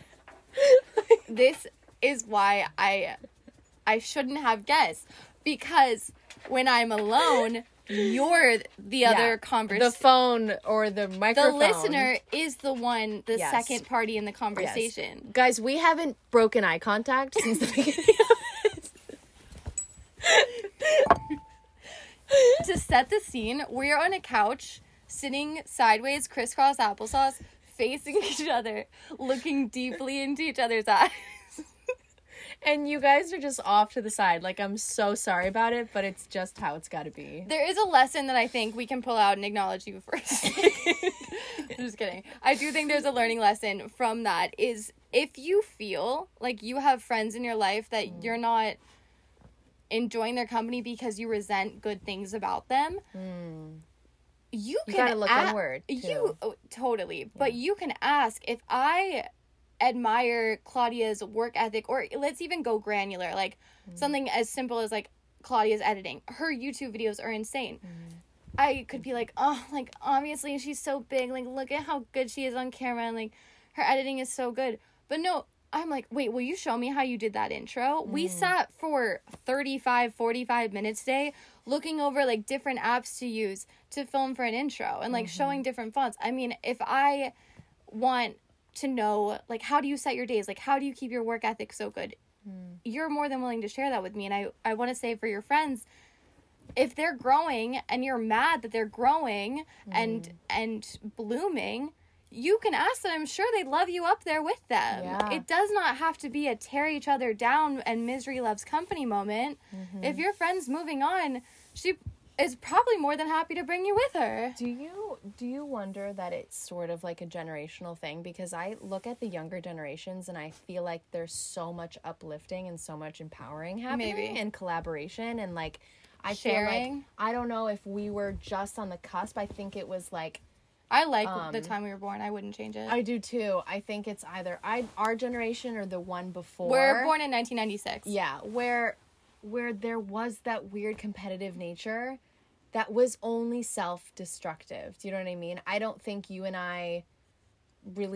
This is why I shouldn't have guessed, because when I'm alone, you're the other conversation. The phone or the microphone. The listener is the one, second party in the conversation. Yes. Guys, we haven't broken eye contact since the beginning of this. To set the scene, we're on a couch, sitting sideways, crisscross applesauce, facing each other, looking deeply into each other's eyes. And you guys are just off to the side. Like, I'm so sorry about it, but it's just how it's got to be. There is a lesson that I think we can pull out and acknowledge you first. I'm just kidding. I do think there's a learning lesson from that, is if you feel like you have friends in your life that you're not enjoying their company because you resent good things about them, you gotta look inward, too. Totally. But you can ask, if I admire Claudia's work ethic, or let's even go granular, like something as simple as like Claudia's editing. Her YouTube videos are insane. I could be like, oh, like, obviously she's so big, like, look at how good she is on camera, and like her editing is so good. But no, I'm like, wait, will you show me how you did that intro? We sat for 45 minutes today looking over like different apps to use to film for an intro, and like showing different fonts. I mean, if I want to know, like, how do you set your days? Like, how do you keep your work ethic so good? You're more than willing to share that with me. And I want to say, for your friends, if they're growing and you're mad that they're growing and blooming, you can ask them. I'm sure they'd love you up there with them. Yeah. It does not have to be a tear each other down and misery loves company moment. If your friend's moving on, she is probably more than happy to bring you with her. Do you wonder that it's sort of like a generational thing? Because I look at the younger generations and I feel like there's so much uplifting and so much empowering happening and collaboration, and like I sharing. feel like, I don't know if we were just on the cusp. I think it was like, I like the time we were born. I wouldn't change it. I do too. I think it's either our generation or the one before. We're born in 1996. Yeah, where there was that weird competitive nature that was only self-destructive. Do you know what I mean? I don't think you and I really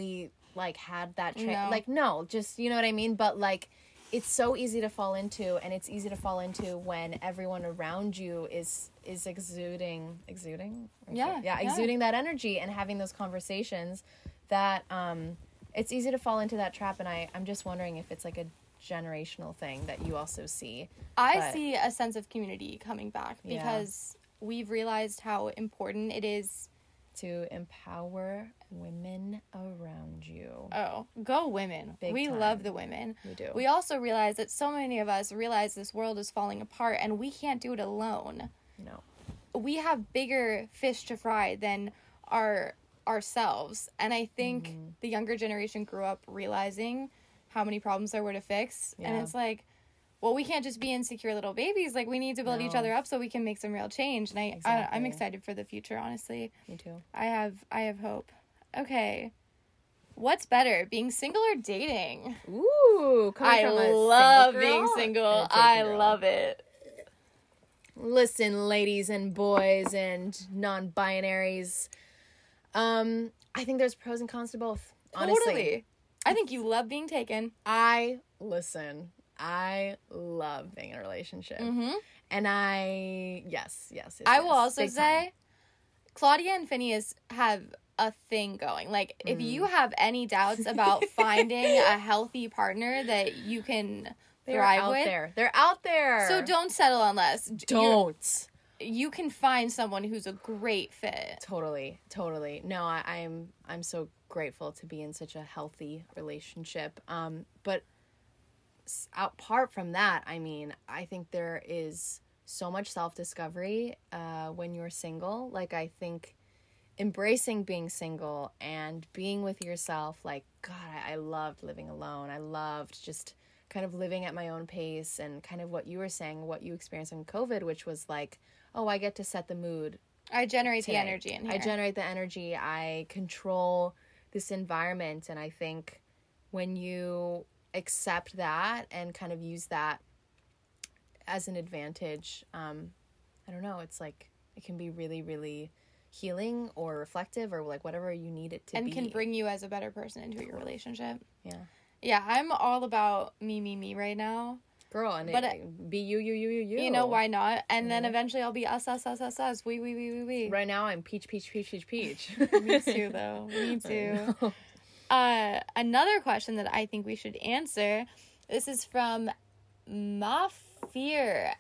like had that No. like no, just you know what I mean, but like it's so easy to fall into, and it's easy to fall into when everyone around you is exuding exuding that energy and having those conversations that it's easy to fall into that trap. And I'm just wondering if it's like a generational thing that you also see. I see a sense of community coming back because we've realized how important it is to empower women around you. Oh, go women. We time. love the women. We do. We also realize that so many of us realize this world is falling apart and we can't do it alone. No. We have bigger fish to fry than ourselves. And I think the younger generation grew up realizing how many problems there were to fix. Yeah. And it's like, well, we can't just be insecure little babies. Like, we need to build each other up so we can make some real change. And I'm excited for the future, honestly. Me too. I have hope. Okay. What's better, being single or dating? Ooh, I love being single. I love it. Listen, ladies and boys and non-binaries. I think there's pros and cons to both. Honestly. Totally. I think you love being taken. I love being in a relationship. Mm-hmm. And yes. I will also say, Claudia and Phineas have a thing going. Like, if you have any doubts about finding a healthy partner that you can thrive with, they're out there. So don't settle on less. Don't. You can find someone who's a great fit. Totally. No, I'm so grateful to be in such a healthy relationship. But apart from that, I mean, I think there is so much self-discovery when you're single. Like, I think embracing being single and being with yourself, like, God, I loved living alone. I loved just kind of living at my own pace, and kind of what you were saying, what you experienced in COVID, which was like, oh, I get to set the mood. I generate the energy in here. I generate the energy. I control this environment. And I think when you accept that and kind of use that as an advantage, I don't know, it's like it can be really, really healing or reflective or like whatever you need it to be. And can bring you as a better person into your relationship. Yeah. Yeah, I'm all about me right now. Girl, and be you. You know, why not? And then eventually I'll be us. We. Right now I'm peach. Me too, though. Me too. Another question that I think we should answer. This is from Maffeer,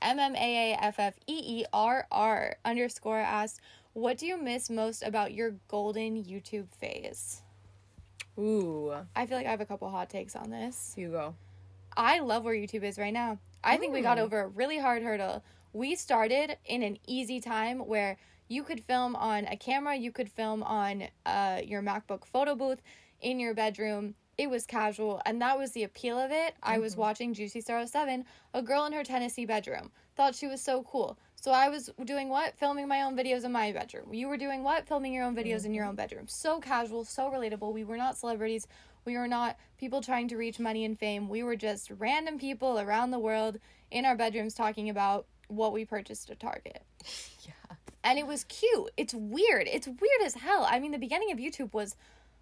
MMAAFFEERR _ asks, what do you miss most about your golden YouTube phase? Ooh. I feel like I have a couple hot takes on this. You go. I love where YouTube is right now. I think we got over a really hard hurdle. We started in an easy time where you could film on a camera, you could film on your MacBook photo booth in your bedroom. It was casual, and that was the appeal of it. I was watching Juicy Star 07, a girl in her Tennessee bedroom. Thought she was so cool. So I was doing what? Filming my own videos in my bedroom. You were doing what? Filming your own videos in your own bedroom. So casual, so relatable. We were not celebrities. We were not people trying to reach money and fame. We were just random people around the world in our bedrooms talking about what we purchased at Target. Yeah. And it was cute. It's weird. It's weird as hell. I mean, the beginning of YouTube was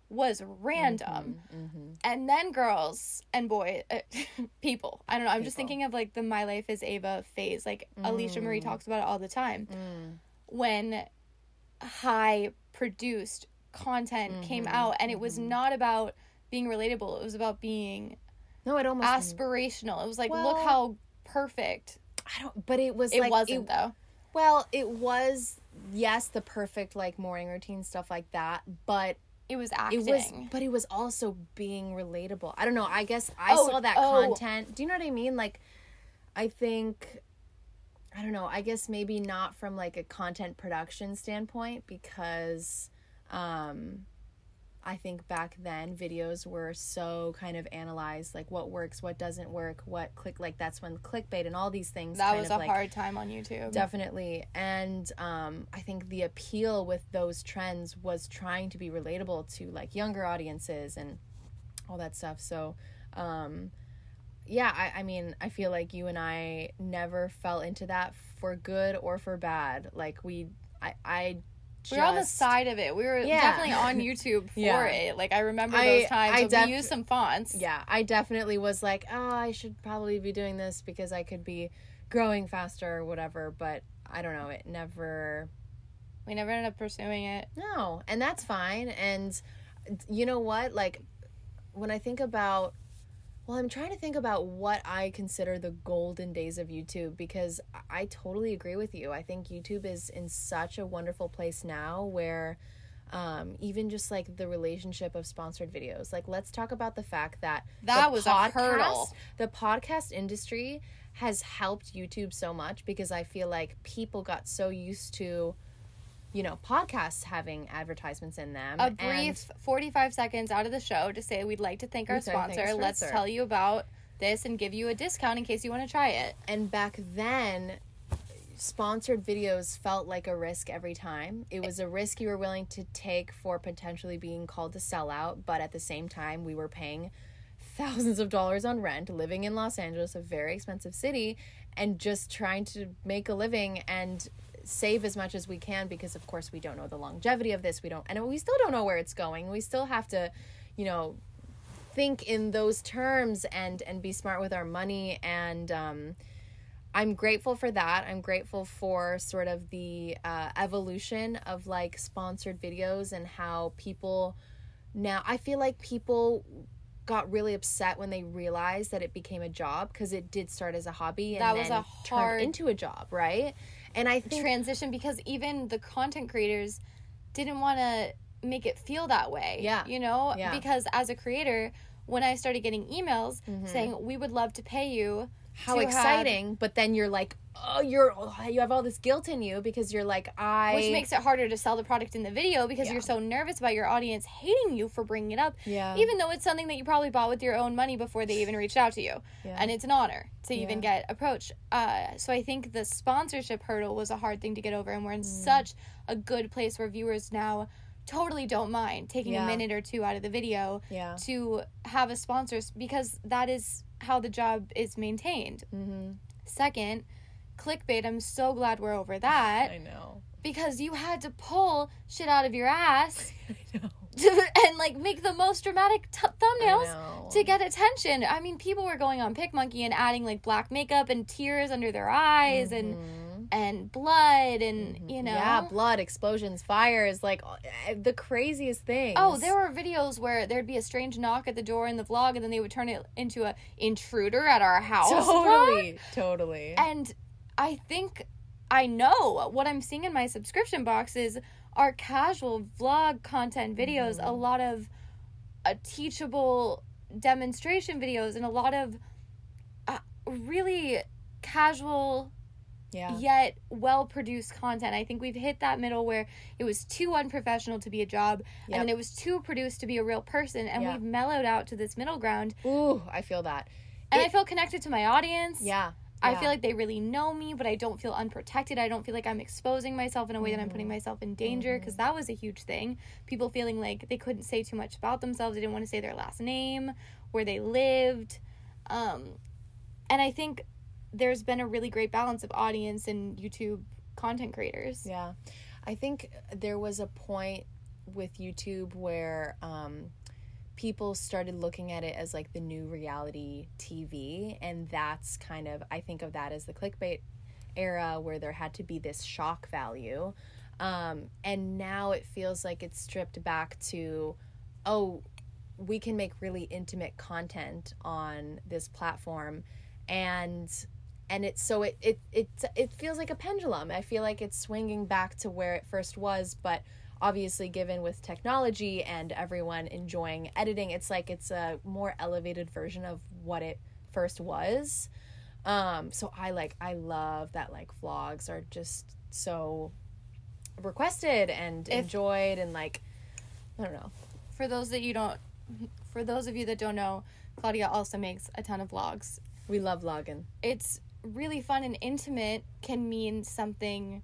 random. And then girls and boys, people, I don't know, I'm just thinking of like the My Life is Ava phase, like Alicia Marie talks about it all the time, when high produced content came out, and it was not about being relatable, it was about being aspirational. It was like, look how perfect. But it was it wasn't though. Well, it was, yes, the perfect like morning routine, stuff like that, but it was acting. It was also being relatable. I don't know. I guess I saw that content. Do you know what I mean? Like, I think, I don't know. I guess maybe not from like a content production standpoint, because I think back then videos were so kind of analyzed, like what works, what doesn't work, what click, like that's when clickbait and all these things. That was a hard time on YouTube. Definitely. And I think the appeal with those trends was trying to be relatable to like younger audiences and all that stuff. So, yeah, I mean, I feel like you and I never fell into that for good or for bad. Like I We were on the side of it. We were definitely on YouTube for it. Like, I remember those times. We used some fonts. Yeah, I definitely was like, oh, I should probably be doing this because I could be growing faster or whatever. But I don't know. We never ended up pursuing it. No, and that's fine. And you know what? Like, when I think about... Well, I'm trying to think about what I consider the golden days of YouTube, because I totally agree with you. I think YouTube is in such a wonderful place now where even just like the relationship of sponsored videos. Like, let's talk about the fact that was a hurdle. The podcast industry has helped YouTube so much because I feel like people got so used to, you know, podcasts having advertisements in them. A brief 45 seconds out of the show to say we'd like to thank our sponsor. Let's tell you about this and give you a discount in case you want to try it. And back then, sponsored videos felt like a risk every time. It was a risk you were willing to take for potentially being called a sellout, but at the same time, we were paying thousands of dollars on rent, living in Los Angeles, a very expensive city, and just trying to make a living and save as much as we can, because of course we don't know the longevity of this. We still don't know where it's going. We still have to, you know, think in those terms and be smart with our money. And I'm grateful for that. I'm grateful for sort of the evolution of like sponsored videos and how people now, I feel like people got really upset when they realized that it became a job, because it did start as a hobby and then turned into a job, right? And I think transition, because even the content creators didn't want to make it feel that way. Yeah. You know? Yeah. Because as a creator, when I started getting emails saying, we would love to pay you. How exciting. But then you're like, oh, you have all this guilt in you because you're like, which makes it harder to sell the product in the video because you're so nervous about your audience hating you for bringing it up. Yeah. Even though it's something that you probably bought with your own money before they even reached out to you. Yeah. And it's an honor to even get approached. So I think the sponsorship hurdle was a hard thing to get over, and we're in such a good place where viewers now totally don't mind taking a minute or two out of the video to have a sponsor, because that is how the job is maintained. Second, clickbait. I'm so glad we're over that. I know. Because you had to pull shit out of your ass I know. and like make the most dramatic thumbnails to get attention. I mean, people were going on PicMonkey and adding like black makeup and tears under their eyes and blood and, you know. Yeah, blood, explosions, fires, like the craziest things. Oh, there were videos where there'd be a strange knock at the door in the vlog, and then they would turn it into a intruder at our house. Totally. And I think I know what I'm seeing in my subscription boxes are casual vlog content videos, a lot of teachable demonstration videos, and a lot of really casual yet well-produced content. I think we've hit that middle where it was too unprofessional to be a job, and then it was too produced to be a real person, and we've mellowed out to this middle ground. Ooh, I feel that. And I feel connected to my audience. Yeah. I feel like they really know me, but I don't feel unprotected. I don't feel like I'm exposing myself in a way that I'm putting myself in danger, because that was a huge thing. People feeling like they couldn't say too much about themselves. They didn't want to say their last name, where they lived. And I think there's been a really great balance of audience and YouTube content creators. Yeah. I think there was a point with YouTube where people started looking at it as like the new reality TV, and that's kind of, I think of that as the clickbait era, where there had to be this shock value, and now it feels like it's stripped back to, oh, we can make really intimate content on this platform, and it's so it feels like a pendulum. I feel like it's swinging back to where it first was, but obviously, given with technology and everyone enjoying editing, it's like it's a more elevated version of what it first was. So I love that like vlogs are just so requested and enjoyed, and like, I don't know. For those of you that don't know, Claudia also makes a ton of vlogs. We love vlogging. It's really fun, and intimate can mean something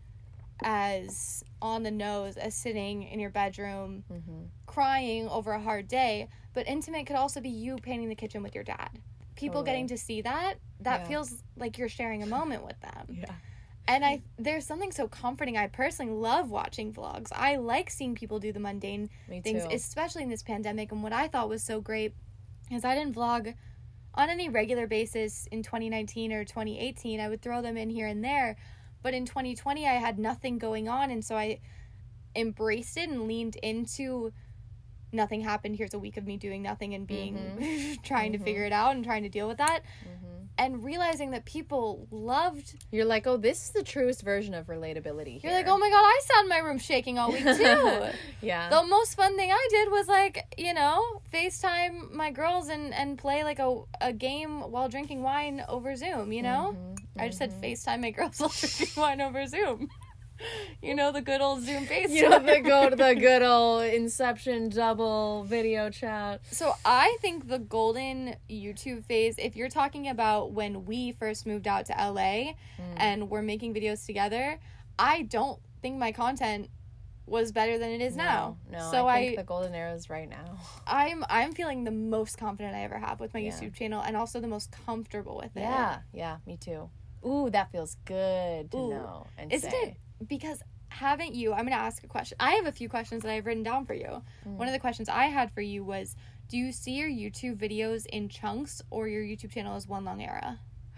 as on the nose as sitting in your bedroom crying over a hard day, but intimate could also be you painting the kitchen with your dad. People getting to see that feels like you're sharing a moment with them. And there's something so comforting. I personally love watching vlogs. I like seeing people do the mundane things, especially in this pandemic. And what I thought was so great is I didn't vlog on any regular basis in 2019 or 2018. I would throw them in here and there. But in 2020, I had nothing going on. And so I embraced it and leaned into nothing happened. Here's a week of me doing nothing and being trying to figure it out and trying to deal with that. And realizing that people loved... You're like, oh, this is the truest version of relatability here. You're like, oh my God, I sat in my room shaking all week too. Yeah. The most fun thing I did was like, FaceTime my girls and play like a game while drinking wine over Zoom, I just said FaceTime my girls while drinking wine over Zoom. The good old Zoom FaceTime. The good old Inception double video chat. So I think the golden YouTube phase, if you're talking about when we first moved out to LA and we're making videos together, I don't think my content was better than it is now. No, so I think the golden era is right now. I'm feeling the most confident I ever have with my YouTube channel, and also the most comfortable with it. Yeah, me too. Ooh, that feels good to know and Isn't say. it? Because haven't you... I'm going to ask a question. I have a few questions that I've written down for you. One of the questions I had for you was, do you see your YouTube videos in chunks or your YouTube channel as one long era?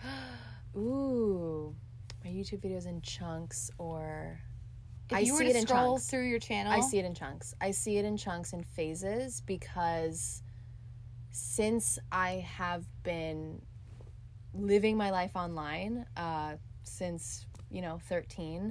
Ooh. My YouTube videos in chunks or... If you were to scroll through your channel... I see it in chunks. I see it in chunks and phases because since I have been living my life online since, 13...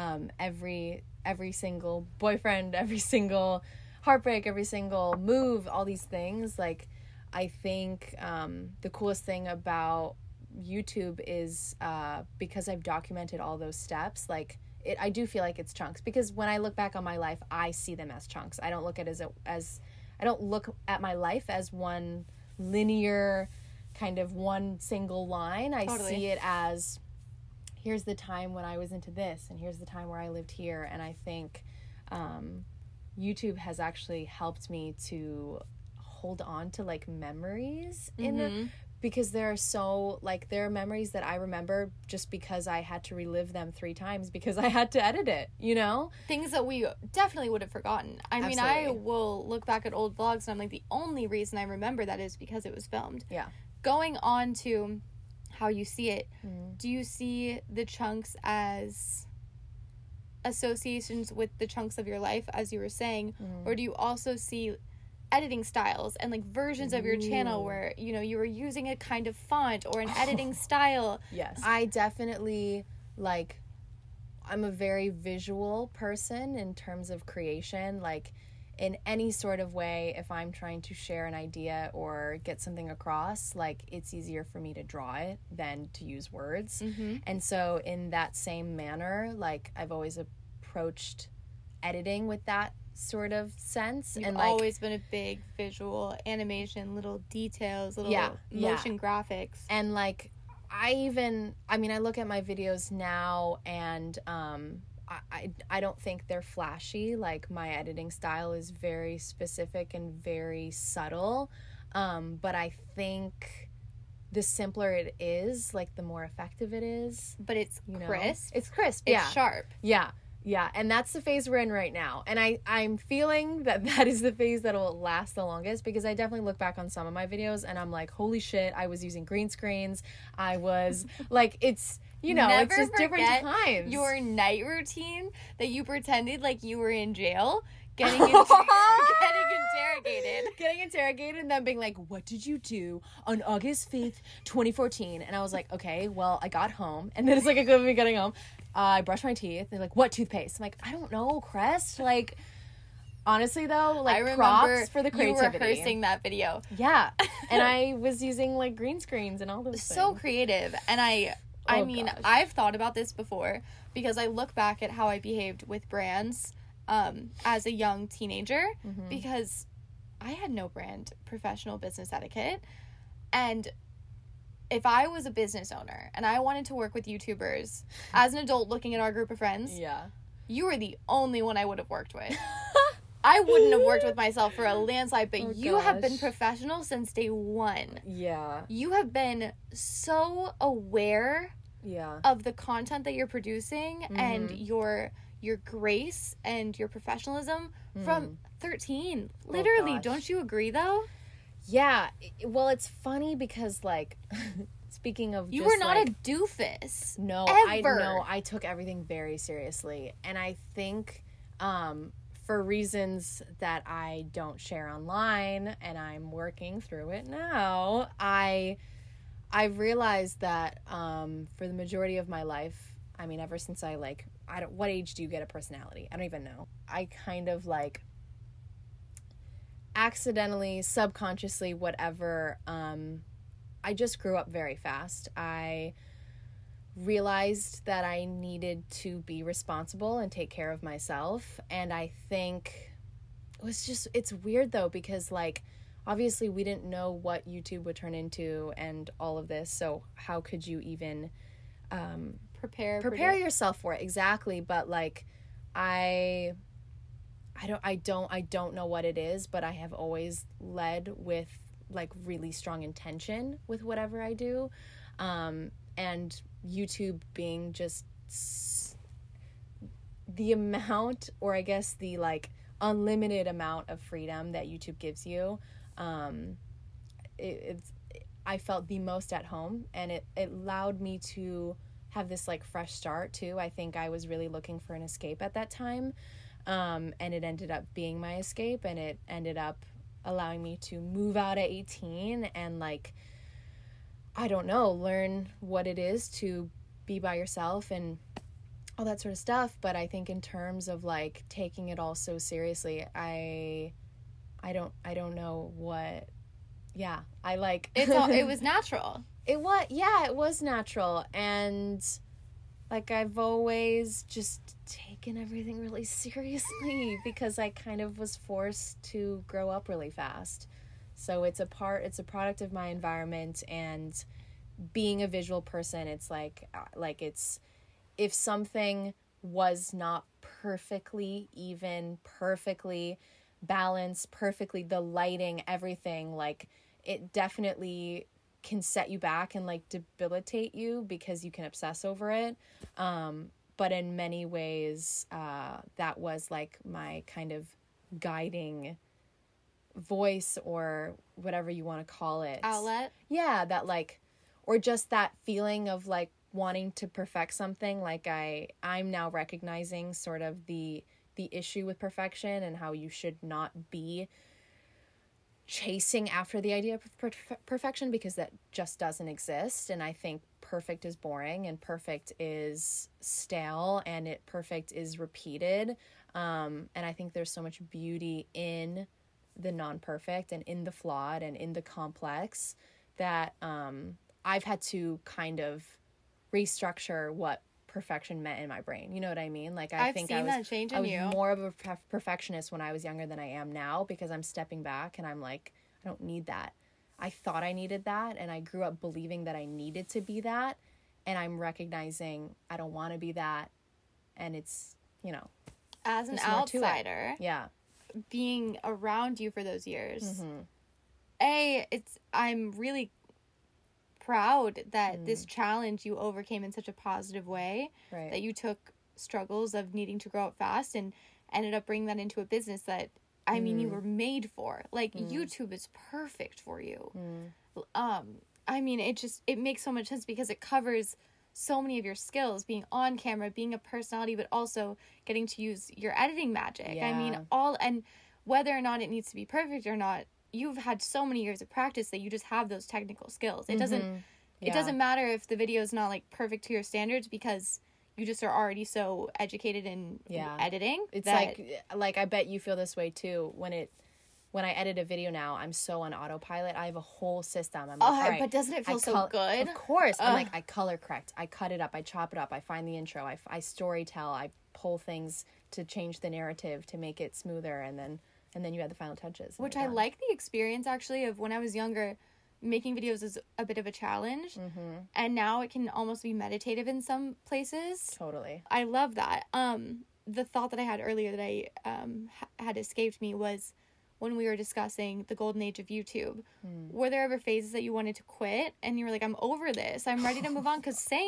every single boyfriend, every single heartbreak, every single move, all these things. Like, I think the coolest thing about YouTube is because I've documented all those steps, like, I do feel like it's chunks. Because when I look back on my life, I see them as chunks. I don't look at I don't look at my life as one linear, kind of one single line. I see it as... here's the time when I was into this, and here's the time where I lived here. And I think YouTube has actually helped me to hold on to like memories because there are memories that I remember just because I had to relive them 3 times because I had to edit it, Things that we definitely would have forgotten. I mean, I will look back at old vlogs and I'm like, the only reason I remember that is because it was filmed. Yeah. Going on to how you see it, do you see the chunks as associations with the chunks of your life, as you were saying, or do you also see editing styles and like versions of your channel where you were using a kind of font or an editing style? Yes, I definitely I'm a very visual person in terms of creation. Like, in any sort of way, if I'm trying to share an idea or get something across, like, it's easier for me to draw it than to use words. And so in that same manner, like, I've always approached editing with that sort of sense. You've and always been a big visual animation, little details, little motion graphics. And like, I look at my videos now and I don't think they're flashy. Like, my editing style is very specific and very subtle. But I think the simpler it is, like, the more effective it is. But it's crisp. It's crisp. It's sharp. Yeah. Yeah. And that's the phase we're in right now. And I'm feeling that is the phase that will last the longest, because I definitely look back on some of my videos and I'm like, holy shit, I was using green screens. I was like, it's... Never it's just different times. Your night routine that you pretended like you were in jail, getting interrogated, and then being like, what did you do on August 5th, 2014? And I was like, okay, well, I got home. And then it's like a clip of me getting home. I brushed my teeth. They're like, what toothpaste? I'm like, I don't know, Crest. Like, honestly, though, like, I props for the creativity. You rehearsing that video. Yeah. And I was using, like, green screens and all those things. So creative. And I mean, gosh. I've thought about this before because I look back at how I behaved with brands as a young teenager, because I had no brand professional business etiquette. And if I was a business owner and I wanted to work with YouTubers as an adult looking at our group of friends, you were the only one I would have worked with. I wouldn't have worked with myself for a landslide, but you have been professional since day one. Yeah. You have been so aware Yeah. of the content that you're producing and your grace and your professionalism from 13. Literally, gosh. don't you agree though? Yeah. Well, it's funny because, like, speaking of You just, were not like, a doofus. no, ever. I took everything very seriously. And I think for reasons that I don't share online, and I'm working through it now, I've realized that for the majority of my life, I mean, ever since what age do you get a personality? I don't even know. I kind of, like, accidentally, subconsciously, whatever, I just grew up very fast. I realized that I needed to be responsible and take care of myself. And I think it's weird though, because, like, obviously we didn't know what YouTube would turn into and all of this. So how could you even Prepare yourself for it? Exactly. But, like, I don't know what it is, but I have always led with, like, really strong intention with whatever I do. And YouTube being just the amount, or I guess the, like, unlimited amount of freedom that YouTube gives you. I felt the most at home, and it allowed me to have this, like, fresh start too. I think I was really looking for an escape at that time. And it ended up being my escape, and it ended up allowing me to move out at 18 and, like, I don't know, learn what it is to be by yourself and all that sort of stuff. But I think in terms of, like, taking it all so seriously, I don't know what. Yeah, I like it was natural. It was natural. And, like, I've always just taken everything really seriously because I kind of was forced to grow up really fast. So it's a product of my environment, and being a visual person, it's like it's, if something was not perfectly even, perfectly balanced, perfectly, the lighting, everything, like, it definitely can set you back and, like, debilitate you because you can obsess over it. But in many ways, that was, like, my kind of guiding voice, or whatever you want to call it. Outlet. Yeah, that, like, or just that feeling of, like, wanting to perfect something. Like, I'm now recognizing sort of the issue with perfection, and how you should not be chasing after the idea of perfection, because that just doesn't exist. And I think perfect is boring, and perfect is stale, and perfect is repeated. And I think there's so much beauty in the non-perfect, and in the flawed, and in the complex, that I've had to kind of restructure what perfection meant in my brain. You know what I mean? Like, I think I was more of a perfectionist when I was younger than I am now, because I'm stepping back and I'm like, I don't need that. I thought I needed that, and I grew up believing that I needed to be that, and I'm recognizing I don't want to be that. And it's, you know, as an outsider, yeah, being around you for those years, mm-hmm. I'm really proud that this challenge you overcame in such a positive way, right, that you took struggles of needing to grow up fast and ended up bringing that into a business that, I mean, you were made for. Like, YouTube is perfect for you. I mean, it makes so much sense because it covers so many of your skills, being on camera, being a personality, but also getting to use your editing magic. Yeah. I mean, and whether or not it needs to be perfect or not, you've had so many years of practice that you just have those technical skills. It doesn't matter if the video is not, like, perfect to your standards, because you just are already so educated in editing. It's like I bet you feel this way too. When I edit a video now, I'm so on autopilot. I have a whole system. I'm like, all right, but doesn't it feel so good? Of course. I'm like, I color correct, I cut it up, I chop it up, I find the intro, I story tell, I pull things to change the narrative to make it smoother, and then you add the final touches. Which I like the experience, actually, of when I was younger, making videos is a bit of a challenge, and now it can almost be meditative in some places. Totally. I love that. The thought that I had earlier that I had escaped me was when we were discussing the golden age of YouTube. Were there ever phases that you wanted to quit and you were like, I'm over this, I'm ready to move on? Because same.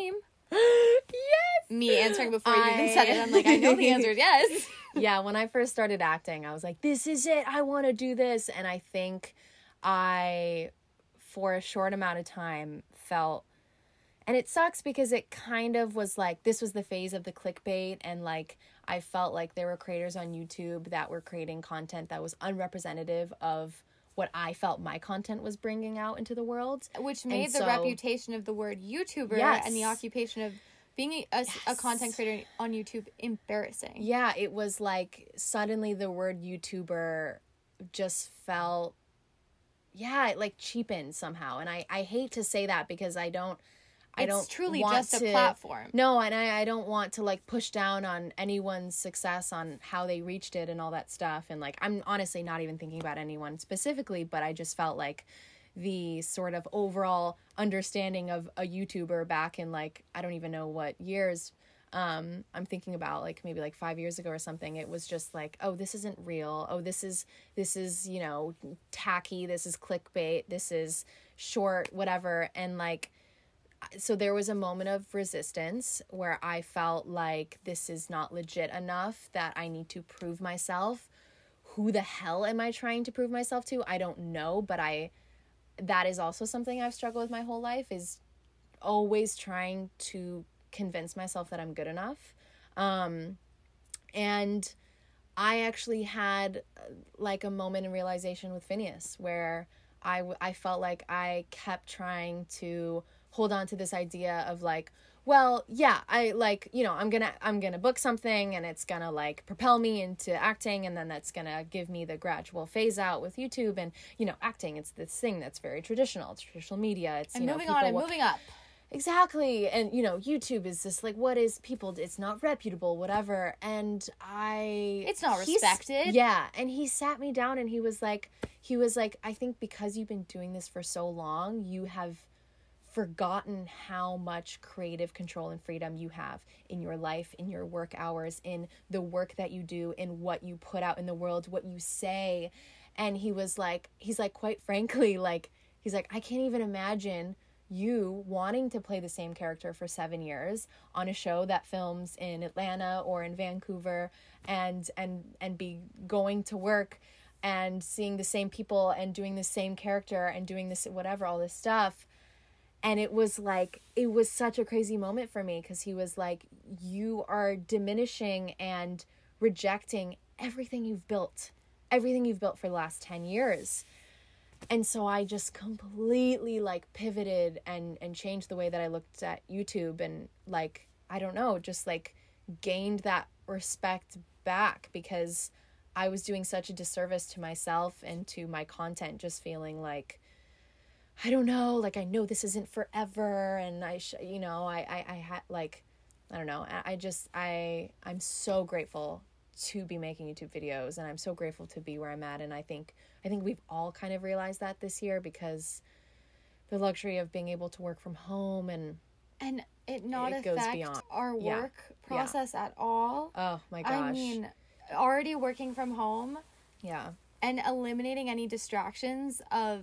Yes. Me answering before you even said it. I'm like, I know the answer is yes. Yeah, when I first started acting, I was like, this is it. I want to do this. And I think I, for a short amount of time, felt, and it sucks because it kind of was like, this was the phase of the clickbait. And like, I felt like there were creators on YouTube that were creating content that was unrepresentative of what I felt my content was bringing out into the world. Which made the reputation of the word YouTuber and the occupation of being a content creator on YouTube embarrassing. Yeah, it was like suddenly the word YouTuber just felt, like cheapened somehow. And I hate to say that because it's truly just a platform. No, and I don't want to like push down on anyone's success on how they reached it and all that stuff. And like, I'm honestly not even thinking about anyone specifically, but I just felt like the sort of overall understanding of a YouTuber back in like, I don't even know what years, I'm thinking about like maybe like 5 years ago or something. It was just like, oh, this isn't real. Oh, this is, tacky. This is clickbait. This is short, whatever. And like, so there was a moment of resistance where I felt like this is not legit enough, that I need to prove myself. Who the hell am I trying to prove myself to? I don't know, but that is also something I've struggled with my whole life, is always trying to convince myself that I'm good enough. And I actually had like a moment in realization with Phineas where I felt like I kept trying to hold on to this idea of like, well, yeah, I like, I'm gonna book something and it's gonna like propel me into acting, and then that's gonna give me the gradual phase out with YouTube. And acting, it's this thing that's very traditional. It's traditional media. It's moving on and moving up. Exactly. And YouTube is just like, what is people, it's not reputable, whatever. And it's not respected. Yeah. And he sat me down and he was like, I think because you've been doing this for so long, you have forgotten how much creative control and freedom you have in your life, in your work hours, in the work that you do, in what you put out in the world, what you say. And he's like, quite frankly, like, he's like, I can't even imagine you wanting to play the same character for 7 years on a show that films in Atlanta or in Vancouver, and be going to work and seeing the same people and doing the same character and doing this, whatever, all this stuff. And it was such a crazy moment for me, because he was like, you are diminishing and rejecting everything you've built for the last 10 years. And so I just completely like pivoted and changed the way that I looked at YouTube, and like, I don't know, just like gained that respect back, because I was doing such a disservice to myself and to my content, just feeling like, I don't know, like, I know this isn't forever, and I had like, I don't know, I'm so grateful to be making YouTube videos, and I'm so grateful to be where I'm at. And I think we've all kind of realized that this year, because the luxury of being able to work from home and it not affect our work process at all. Oh my gosh. I mean, already working from home. Yeah. And eliminating any distractions of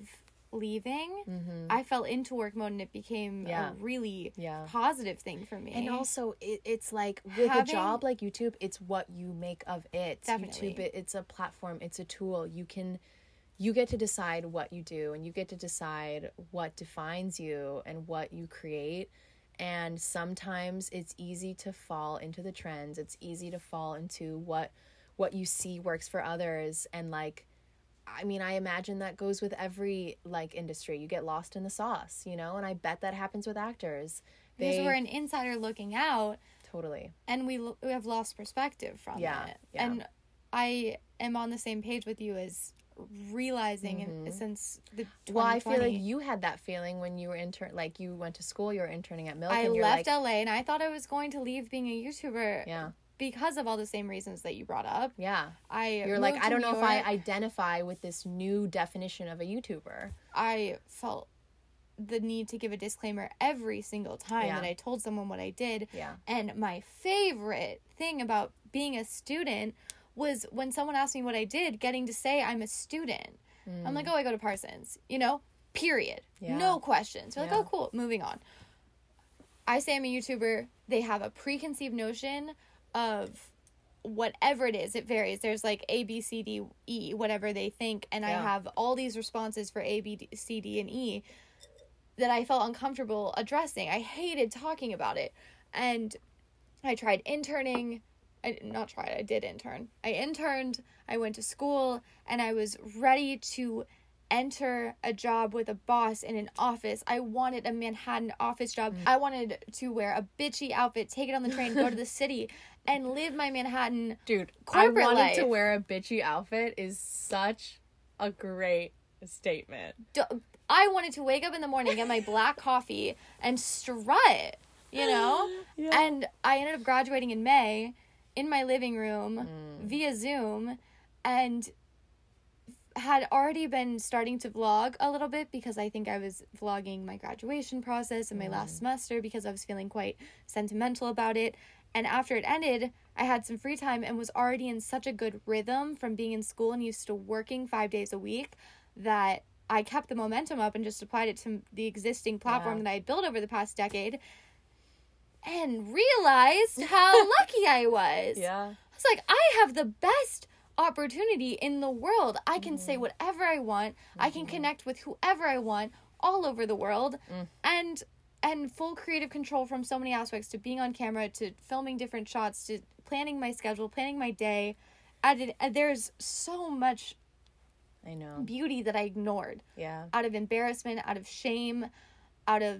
leaving, I fell into work mode, and it became a really positive thing for me. And also it's like with a job like YouTube, it's what you make of it. Definitely. YouTube, it's a platform, it's a tool. You get to decide what you do, and you get to decide what defines you and what you create. And sometimes it's easy to fall into the trends. It's easy to fall into what you see works for others. And like, I mean, I imagine that goes with every like industry. You get lost in the sauce, and I bet that happens with actors. Because we're an insider looking out. Totally. And we have lost perspective from it. Yeah. And I am on the same page with you as realizing since the 2020. Well, I feel like you had that feeling when you were you went to school, you were interning at Milk. I left LA, and I thought I was going to leave being a YouTuber. Yeah. Because of all the same reasons that you brought up. Yeah. You're like, I don't know if I identify with this new definition of a YouTuber. I felt the need to give a disclaimer every single time that I told someone what I did. Yeah. And my favorite thing about being a student was when someone asked me what I did, getting to say I'm a student. I'm like, oh, I go to Parsons, period. Yeah. No questions. They're like, oh, cool, moving on. I say I'm a YouTuber, they have a preconceived notion of whatever it is. It varies. There's like A, B, C, D, E, whatever they think. And I have all these responses for A, B, C, D, and E that I felt uncomfortable addressing. I hated talking about it. And I tried interning. I did intern. I interned, I went to school, and I was ready to enter a job with a boss in an office. I wanted a Manhattan office job. I wanted to wear a bitchy outfit, take it on the train, go to the city, and live my Manhattan corporate I wanted life. to wear a bitchy outfit is such a great statement. I wanted to wake up in the morning, get my black coffee, and strut, you know? Yeah. And I ended up graduating in May in my living room via Zoom, and had already been starting to vlog a little bit because I think I was vlogging my graduation process and my last semester because I was feeling quite sentimental about it. And after it ended, I had some free time and was already in such a good rhythm from being in school and used to working 5 days a week that I kept the momentum up and just applied it to the existing platform that I had built over the past decade and realized how lucky I was. Yeah. I was like, I have the best opportunity in the world. I can say whatever I want. I can connect with whoever I want all over the world, and full creative control from so many aspects, to being on camera, to filming different shots, to planning my schedule, planning my day. There's so much beauty that I ignored. Yeah. Out of embarrassment, out of shame, out of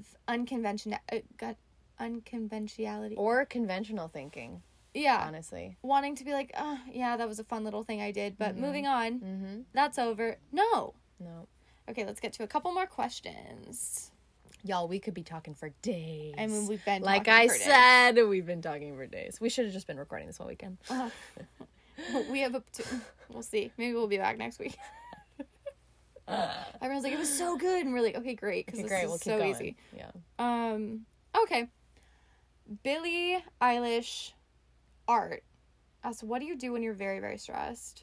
unconventionality. Or conventional thinking. Yeah. Honestly. Wanting to be like, oh, yeah, that was a fun little thing I did, but moving on. That's over. No. Okay, let's get to a couple more questions. Y'all, we could be talking for days. I mean, we've been like talking I for days. said, we've been talking for days. We should have just been recording this whole weekend. We have up to, we'll see. Maybe we'll be back next week. Everyone's like, it was so good, and we're like, okay, great, because this is we'll so keep easy. Yeah. Okay. Billie Eilish Art asks, what do you do when you're very, very stressed?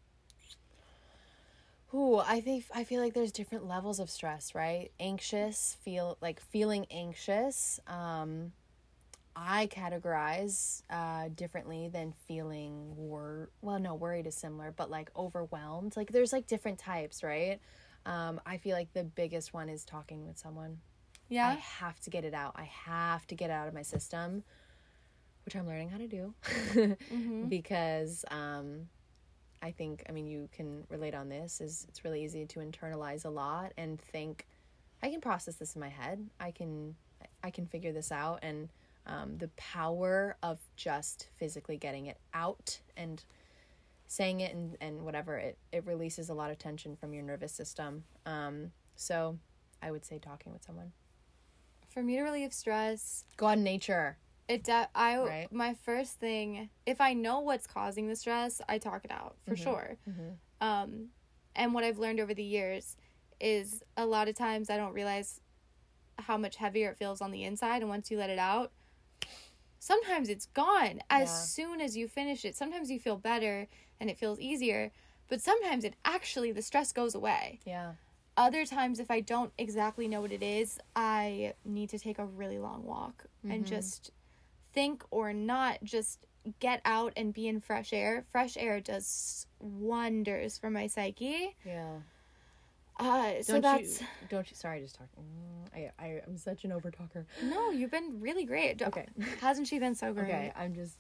Ooh, I feel like there's different levels of stress, right? Feeling anxious. I categorize differently than feeling worried is similar, but like overwhelmed. Like there's like different types, right? I feel like the biggest one is talking with someone. Yeah. I have to get it out. I have to get it out of my system, which I'm learning how to do because I think, you can relate on this, is it's really easy to internalize a lot and think, I can process this in my head. I can figure this out. And the power of just physically getting it out and saying it and whatever, it releases a lot of tension from your nervous system. So I would say talking with someone. For me to relieve stress, go out in nature. Right? My first thing, if I know what's causing the stress, I talk it out for sure. And what I've learned over the years is a lot of times I don't realize how much heavier it feels on the inside, and once you let it out, sometimes it's gone as soon as you finish it. Sometimes you feel better and it feels easier, but sometimes the stress goes away. Yeah. Other times, if I don't exactly know what it is, I need to take a really long walk and just think or not, just get out and be in fresh air. Fresh air does wonders for my psyche. Yeah. Don't you, sorry, just talking. I'm such an overtalker. No, you've been really great. Okay. Hasn't she been so great? Okay, I'm just,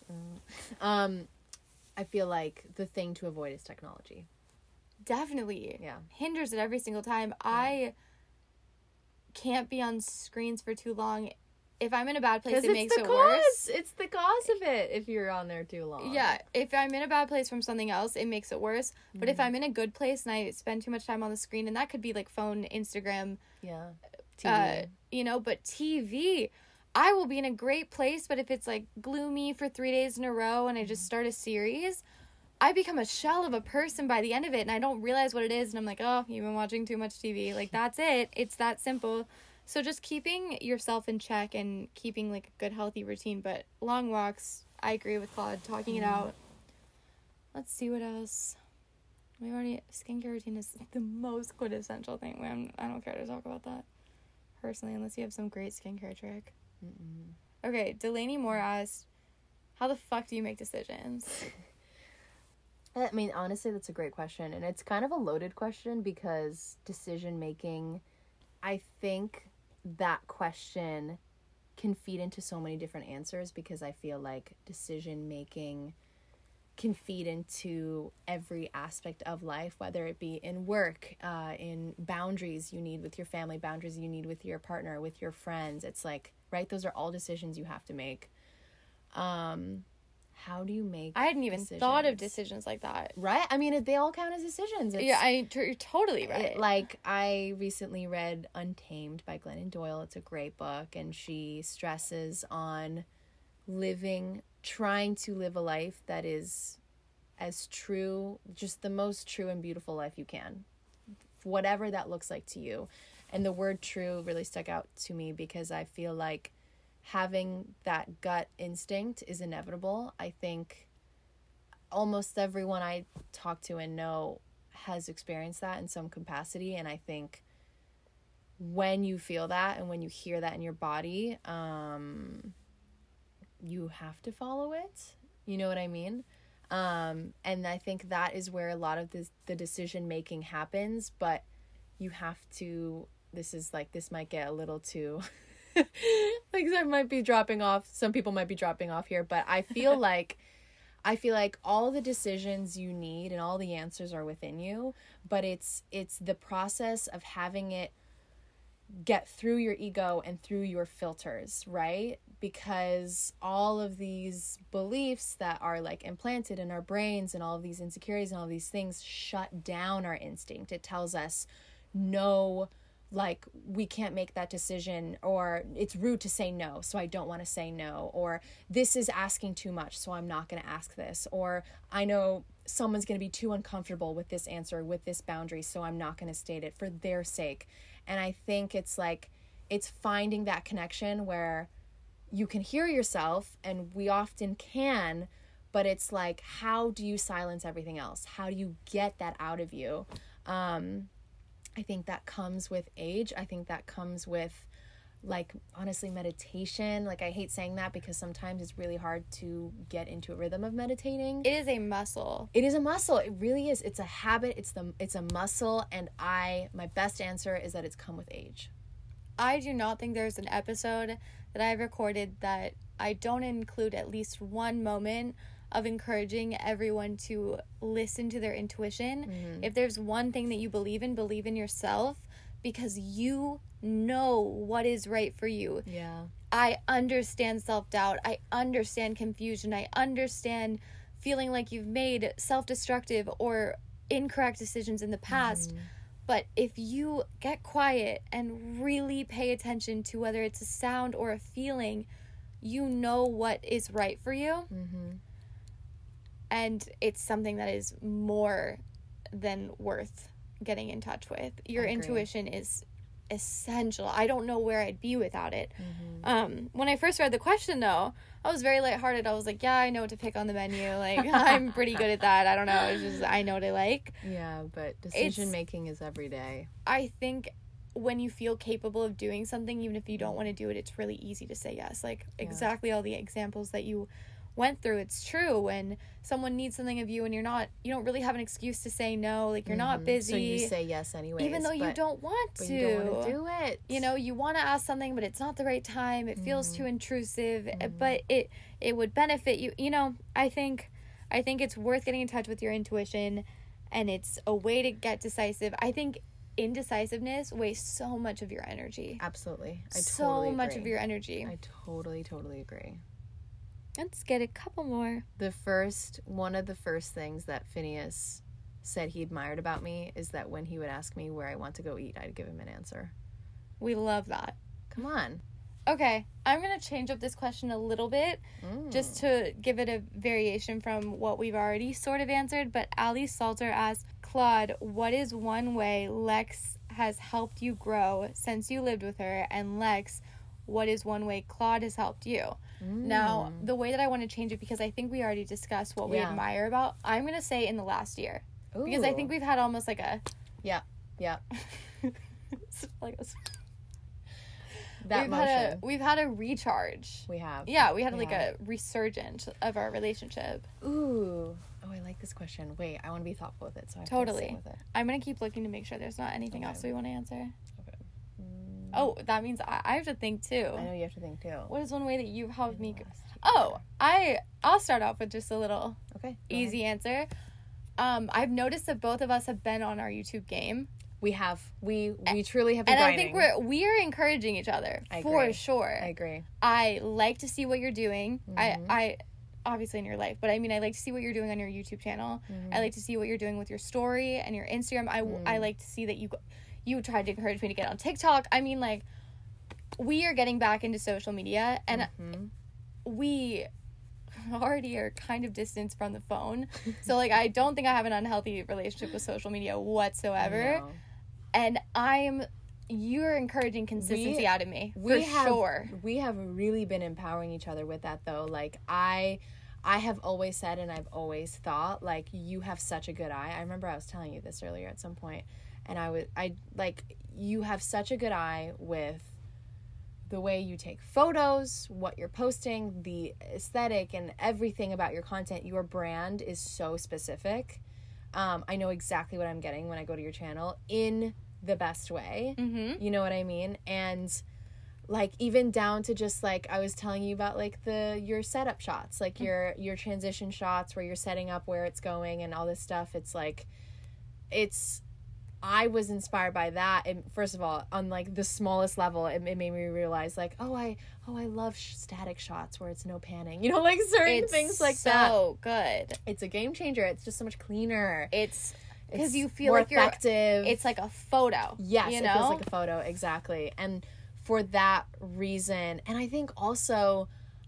I feel like the thing to avoid is technology. Definitely. Yeah. Hinders it every single time. I can't be on screens for too long. If I'm in a bad place, it makes it worse. It's the cause of it if you're on there too long. Yeah. If I'm in a bad place from something else, it makes it worse. But if I'm in a good place and I spend too much time on the screen, and that could be like phone, Instagram. Yeah. TV. But TV, I will be in a great place, but if it's like gloomy for 3 days in a row and I just start a series, I become a shell of a person by the end of it, and I don't realize what it is, and I'm like, oh, you've been watching too much TV. Like, that's it. It's that simple. So just keeping yourself in check and keeping, like, a good, healthy routine. But long walks, I agree with Claude, talking it out. Let's see what else. Skincare routine is the most quintessential thing. I don't care to talk about that, personally, unless you have some great skincare trick. Okay, Delaney Moore asked, how the fuck do you make decisions? I mean, honestly, that's a great question. And it's kind of a loaded question because decision making, I think that question can feed into so many different answers, because I feel like decision making can feed into every aspect of life, whether it be in work, in boundaries you need with your family, boundaries you need with your partner, with your friends. It's like, right, those are all decisions you have to make. How do you make I hadn't even thought of decisions like that. Right? I mean, they all count as decisions. You're totally right. Like, I recently read Untamed by Glennon Doyle. It's a great book, and she stresses on trying to live a life that is as true, just the most true and beautiful life you can, whatever that looks like to you. And the word true really stuck out to me because I feel like having that gut instinct is inevitable. I think almost everyone I talk to and know has experienced that in some capacity, and I think when you feel that and when you hear that in your body, you have to follow it. You know what I mean? And I think that is where a lot of the decision making happens, but you have to, this might get a little too, like I might be dropping off, some people might be dropping off here, but I feel like all the decisions you need and all the answers are within you, but it's the process of having it get through your ego and through your filters, right? Because all of these beliefs that are like implanted in our brains and all of these insecurities and all these things shut down our instinct. It tells us, no, like, we can't make that decision, or it's rude to say no, so I don't want to say no, or this is asking too much, so I'm not going to ask this, or I know someone's going to be too uncomfortable with this answer, with this boundary, so I'm not going to state it for their sake. And I think it's finding that connection where you can hear yourself, and we often can, but it's like, how do you silence everything else? How do you get that out of you? I think that comes with age. I think that comes with, like, honestly, meditation. Like, I hate saying that because sometimes it's really hard to get into a rhythm of meditating. It is a muscle. It is a muscle. It really is. It's a habit. It's a muscle. And my best answer is that it's come with age. I do not think there's an episode that I've recorded that I don't include at least one moment of encouraging everyone to listen to their intuition. Mm-hmm. If there's one thing that you believe in yourself, because you know what is right for you. Yeah. I understand self-doubt. I understand confusion. I understand feeling like you've made self-destructive or incorrect decisions in the past. Mm-hmm. But if you get quiet and really pay attention to whether it's a sound or a feeling, you know what is right for you. Mm-hmm. And it's something that is more than worth getting in touch with. Your intuition is essential. I don't know where I'd be without it. Mm-hmm. When I first read the question, though, I was very lighthearted. I was like, yeah, I know what to pick on the menu. Like, I'm pretty good at that. I don't know. It's just, I know what I like. Yeah, but decision making is every day. I think when you feel capable of doing something, even if you don't want to do it, it's really easy to say yes. Like, exactly all the examples that you went through, it's true. When someone needs something of you and you don't really have an excuse to say no, like, you're not busy, so you say yes anyways, even though you don't want to. You don't want to do it. You know, you want to ask something, but it's not the right time. It feels too intrusive, but it would benefit you. You know, I think it's worth getting in touch with your intuition, and it's a way to get decisive. I think indecisiveness wastes so much of your energy. Absolutely. So much of your energy. I totally agree. Let's get a couple more. One of the first things that Phineas said he admired about me is that when he would ask me where I want to go eat, I'd give him an answer. We love that. Come on. Okay, I'm going to change up this question a little bit just to give it a variation from what we've already sort of answered. But Ali Salter asked, Claude, what is one way Lex has helped you grow since you lived with her? And Lex, what is one way Claude has helped you? Now, the way that I want to change it, because I think we already discussed what we admire about, I'm going to say in the last year. Ooh. Because I think we've had almost like a... Yeah. like a... we've had a recharge. We have. Yeah, we had like a resurgence of our relationship. Ooh. Oh, I like this question. Wait, I want to be thoughtful with it, so I have Totally. to sit with it. I'm gonna keep looking to make sure there's not anything else we want to answer. Okay. Oh, that means I have to think too. I know you have to think too. What is one way that you've helped me? I'll start off with just a little easy answer. I've noticed that both of us have been on our YouTube game. We have. We truly have been grinding. And I think we're encouraging each other for sure. I agree. I like to see what you're doing. I obviously in your life, but I mean I like to see what you're doing on your YouTube channel. I like to see what you're doing with your story and your Instagram. I like to see that you tried to encourage me to get on TikTok. I mean, like, we are getting back into social media, and we already are kind of distanced from the phone. So, like, I don't think I have an unhealthy relationship with social media whatsoever. And you're encouraging consistency out of me, for sure. We have really been empowering each other with that, though. Like, I have always said, and I've always thought, like, you have such a good eye. I remember I was telling you this earlier at some point. And you have such a good eye with the way you take photos, what you're posting, the aesthetic, and everything about your content. Your brand is so specific. I know exactly what I'm getting when I go to your channel in the best way. You know what I mean? And, like, even down to just, like, I was telling you about, like, your setup shots, like, your transition shots where you're setting up where it's going and all this stuff. It's, like, I was inspired by that, and first of all, on like the smallest level, it made me realize, like, I love static shots where it's no panning, you know, like certain things like that. So good. It's a game changer. It's just so much cleaner. It's because you feel more like effective. It's like a photo. Yes, you it know? feels like a photo, exactly. And for that reason, and I think also,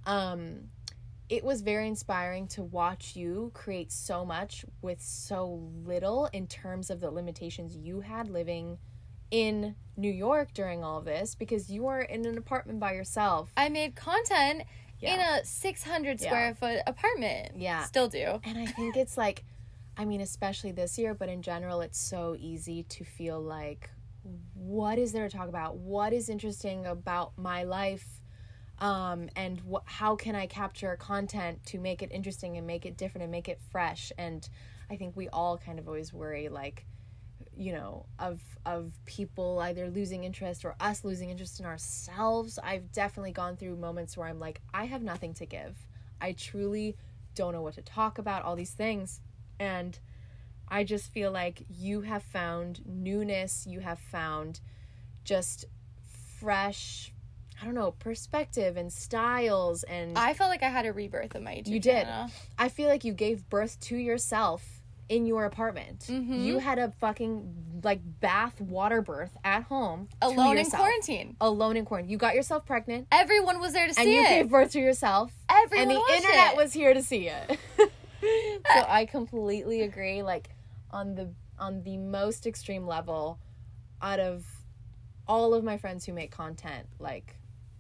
it was very inspiring to watch you create so much with so little in terms of the limitations you had living in New York during all of this, because you were in an apartment by yourself. I made content in a 600 square foot apartment. Yeah. Still do. And I think it's like, I mean, especially this year, but in general, it's so easy to feel like, what is there to talk about? What is interesting about my life? And how can I capture content to make it interesting and make it different and make it fresh? And I think we all kind of always worry, like, you know, of people either losing interest or us losing interest in ourselves. I've definitely gone through moments where I'm like, I have nothing to give. I truly don't know what to talk about, all these things. And I just feel like you have found newness. You have found just fresh, I don't know, perspective and styles. And I felt like I had a rebirth of my YouTube You channel. did. I feel like you gave birth to yourself in your apartment. You had a fucking, like, bath water birth at home. Alone in quarantine. Alone in quarantine. You got yourself pregnant. Everyone was there to see it. And you gave birth to yourself. Everyone And the watched internet it. was here to see it. So I completely agree. Like, on the most extreme level, out of all of my friends who make content, like,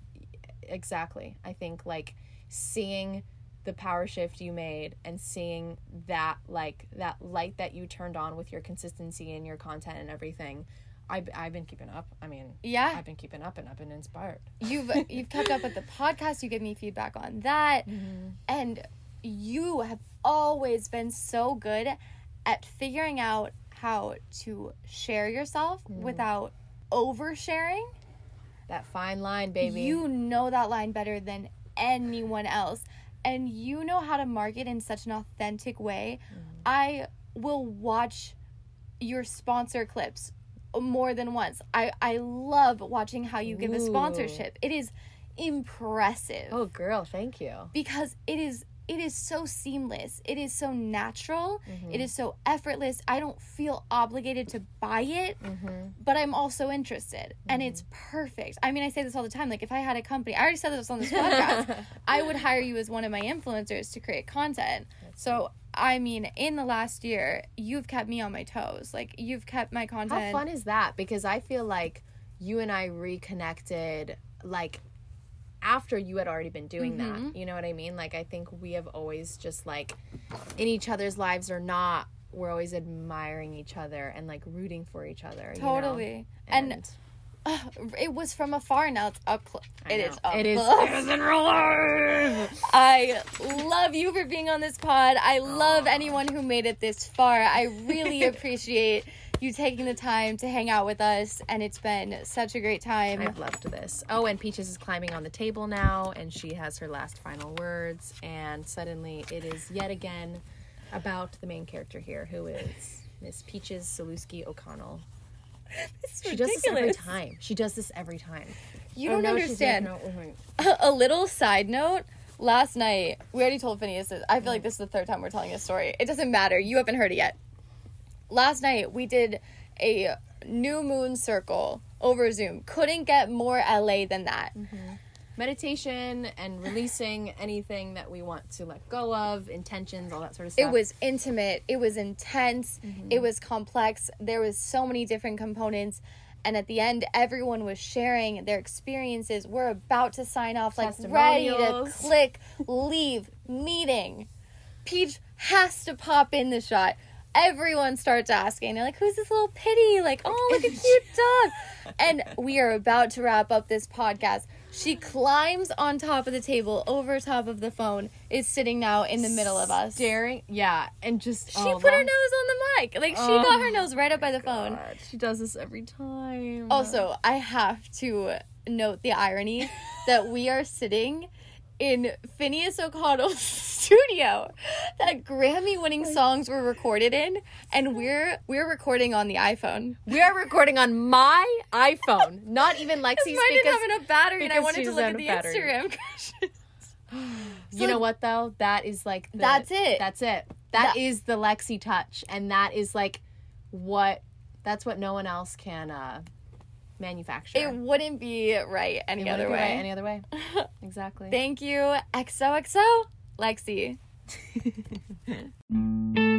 exactly. I think, like, seeing the power shift you made and seeing that, like, that light that you turned on with your consistency in your content and everything, I've been keeping up. I mean, yeah, I've been keeping up and I've been inspired. You've kept up with the podcast. You give me feedback on that. And you have always been so good at figuring out how to share yourself without oversharing. That fine line, baby. You know that line better than anyone else. And you know how to market in such an authentic way. I will watch your sponsor clips more than once. I love watching how you give a sponsorship. It is impressive. Oh, girl, thank you. Because it is so seamless. It is so natural. It is so effortless. I don't feel obligated to buy it, but I'm also interested. And it's perfect. I mean, I say this all the time. Like, if I had a company, I already said this on this podcast, I would hire you as one of my influencers to create content. So, I mean, in the last year, you've kept me on my toes. Like, you've kept my content. How fun is that? Because I feel like you and I reconnected, like, after you had already been doing that. You know what I mean? Like, I think we have always just, like, in each other's lives or not, we're always admiring each other and, like, rooting for each other. Totally. You know? And It was from afar, now it's up close. It is up It is. close. It is in real life. I love you for being on this pod. I love anyone who made it this far. I really appreciate you taking the time to hang out with us, and it's been such a great time. I've loved this. Oh, and Peaches is climbing on the table now, and she has her last final words, and suddenly it is yet again about the main character here, who is Miss Peaches Saluski O'Connell. She does this every time. She does this every time. You don't understand. No. A little side note. Last night, we already told Phineas this. I feel like this is the third time we're telling this story. It doesn't matter. You haven't heard it yet. Last night, we did a new moon circle over Zoom. Couldn't get more LA than that. Mm-hmm. Meditation and releasing anything that we want to let go of, intentions, all that sort of stuff. It was intimate. It was intense. It was complex. There was so many different components. And at the end, everyone was sharing their experiences. We're about to sign off, like ready to click, leave, meeting. Peach has to pop in the shot. Everyone starts asking. They're like, who's this little pitty? Like, oh, look, a cute dog. And we are about to wrap up this podcast. She climbs on top of the table, over top of the phone, is sitting now in the middle of us. Staring. Yeah, and just... She put her nose on the mic. Like, she got her nose right up by the phone. She does this every time. Also, I have to note the irony that we are sitting in Phineas O'Connell's studio that Grammy-winning songs were recorded in, and we're recording on the iPhone. We are recording on my iPhone, not even Lexi's. Mine didn't have enough battery, and I wanted to look at the Instagram. You know what, though? That is like... That's it. That's it. That is the Lexi touch, and that is like that's what no one else can manufacture. It wouldn't be right any other way. Exactly. Thank you. XOXO, Lexi.